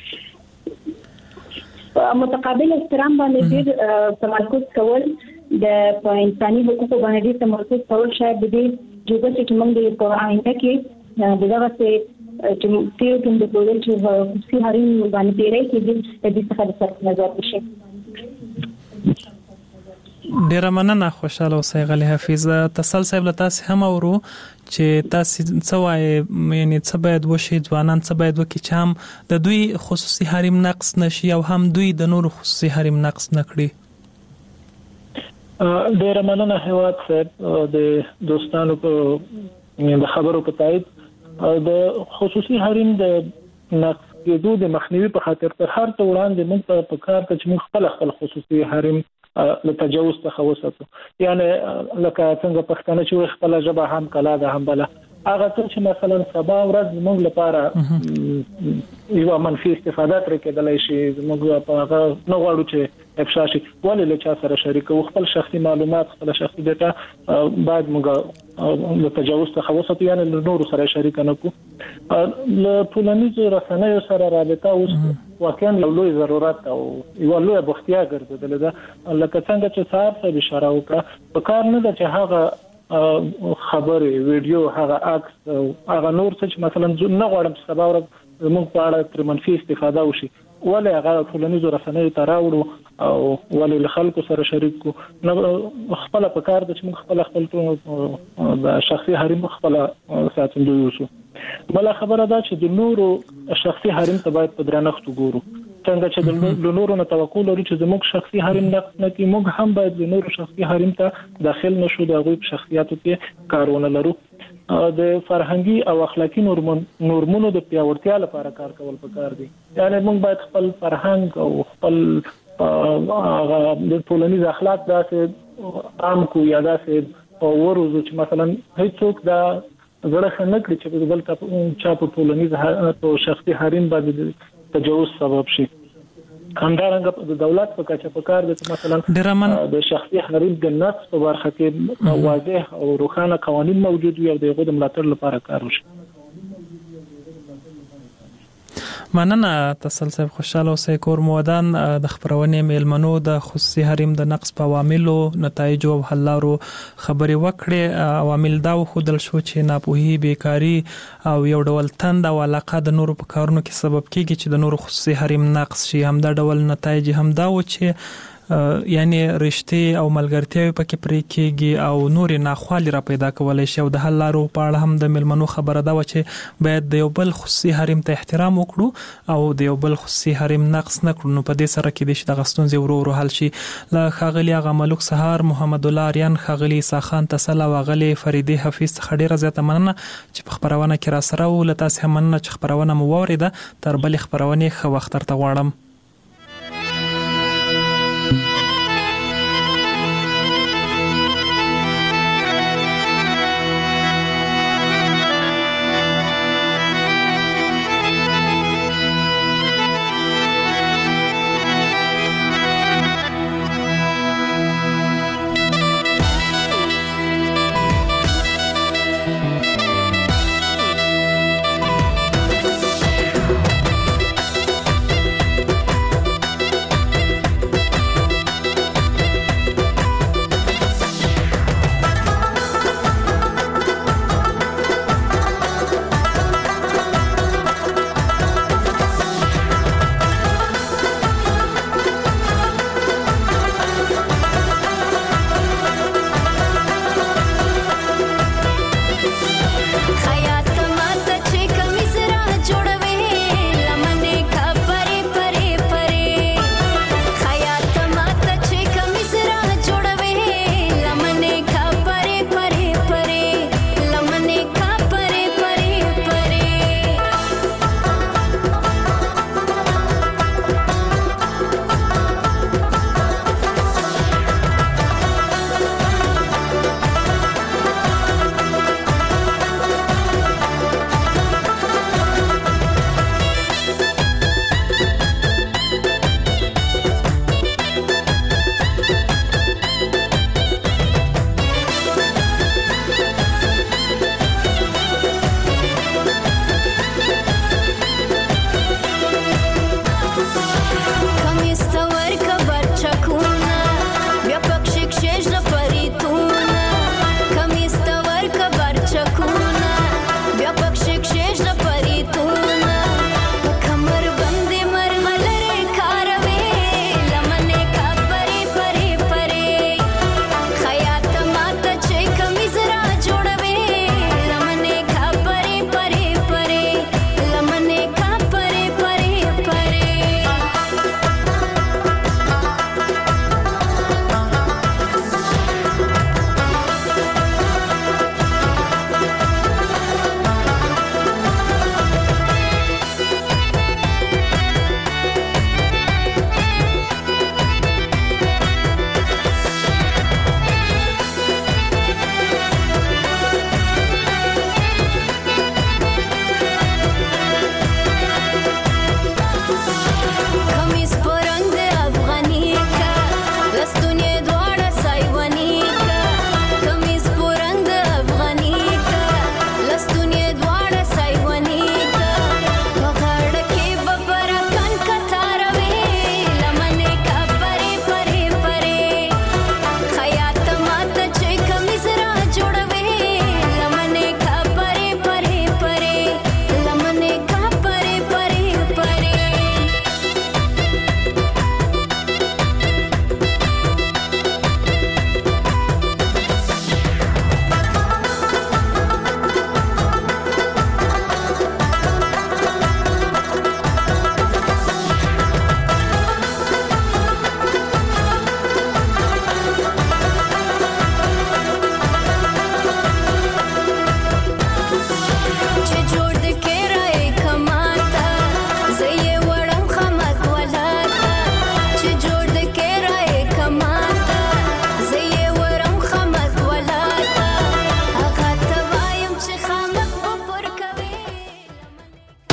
متقابل احترام باندې ډېر تمرکز کول د په انساني حقوقو باندې ډېر تمرکز کول شاید د دې جوګه چې موږ په آینده کې دغه څه چې تیو کوم د ټول چې خصوصي حریم باندې پیری کې د دې څخه د سر نظر وشي.
ډیره مننه خوشاله اوسئ غلی حافظ. تسل صاحب له تاسو هم اورو چې تاسو څه وایي یعنی څه باید وشي ځوانان څه باید وکړي چې هم د دوی خصوصي حریم نقض نشي او هم دوی د نورو خصوصي حریم نقض نکړي.
ډیر مننه هیواد صاحب د دوستانو په د خبرو په تایید د خصوصي حریم د نقض کېدو د مخنیوي په خاطر تر هر څه وړاندې موږ په کار کې چې موږ خپل خصوصي حریم له تجاوز څخه وساتو. یعنی لکه څنګه پښتانه چې خپل ژبه هم کلا ده هم بل هغه څه چې مثلا سبا ورځ موږ لپاره یو منفي استفاده تر کېدلای شي موږ په هغه نه غواړو چې افشا شي ولې له چا سره شریکو خپل شخصي معلومات خپل شخصي ډیټا بعد موږ له تجاوز څخه وساتو یعنی له نورو سره شریک نه کو. له ټولنیزو رسنیو سره رابطه اوس واقعا یو لوی ضرورت او یو لوی بختیا ګرځیدل ده. لکه څنګه چې صاحب څه اشاره وکړه په کار نه ده چې هغه خبري ویډیو هغه عکس هغه نور څه چې مثلا نه غواړم چې سبا ورځ موږ په اړه تر منفي استفاده وشي ولې هغه ټولنیزو رسنیو ته راوړو او ولې له خلکو سره شریک کو نه خپل په کار د چې موږ خپل د شخصي حریم خپل ساتندوی وشو. بل خبره ده چې د نورو شخصي حریم ته باید په درنښت وګورو څنګه چې د نورو نه توقع لري چې زموږ شخصي حریم نقض نه کړي موږ هم باید د نورو شخصي حریم ته داخل نشو د هغوی په شخصیاتو کې کارونه لرو. د فرهنګي او اخلاقی نورمونو د پیاوړتیا لپاره کار کول پکار دي. یعنی موږ باید خپل فرهنګ او خپل د ټولنیز اخلاق داسې عام کو یا داسې ورزو چې مثلا هیڅوک دا زړه نه کړي چې بل چا په ټولنیز او شخصي حریم باندې تجاوز سبب شي. همدارنګه د دولت په کچه په کار دي مثلا د شخصي حریم د نقض په برخه کې واضح او روښانه قوانين موجود وي او د غوډ ملاتړ لپاره کار وشي.
مننه تسلسل خوشاله اوسئ. کور مودان د خبرونې میلمنو د خصوصي حریم د نقض په عواملو نتایج او حل لارو خبري وکړي. عوامل دا خودل شو چې ناپوهي بیکاری او یو ډول تند او علاقه د نورو په کارونو کې سبب کیږي چې د نورو خصوصي حریم نقض شي. هم دا ډول نتایج هم دا و چې یعنی رښتې او ملګرتیا پکې پرې کېږي او نور ناخوالي را پیدا کولای شي. او د حل لارو په اړه هم د ملمنو خبره ده چې باید د یو بل خصوصي حریم ته احترام وکړو او د یو بل خصوصي حریم نقض نه کړو. نو په دې سره کې د غستونځ ورو ورو حل شي. له خاغلی اغا ملک سهار محمد الله اریان خاغلی ساخان تسلا واغلی فریدی حفیظ خډیره زیاته مننه چې په خبرونه کې را سره ول. تاسو هم مننه چې خبرونه مو ووریده. تر بل خبرونه خو وخت تر ته غواړم.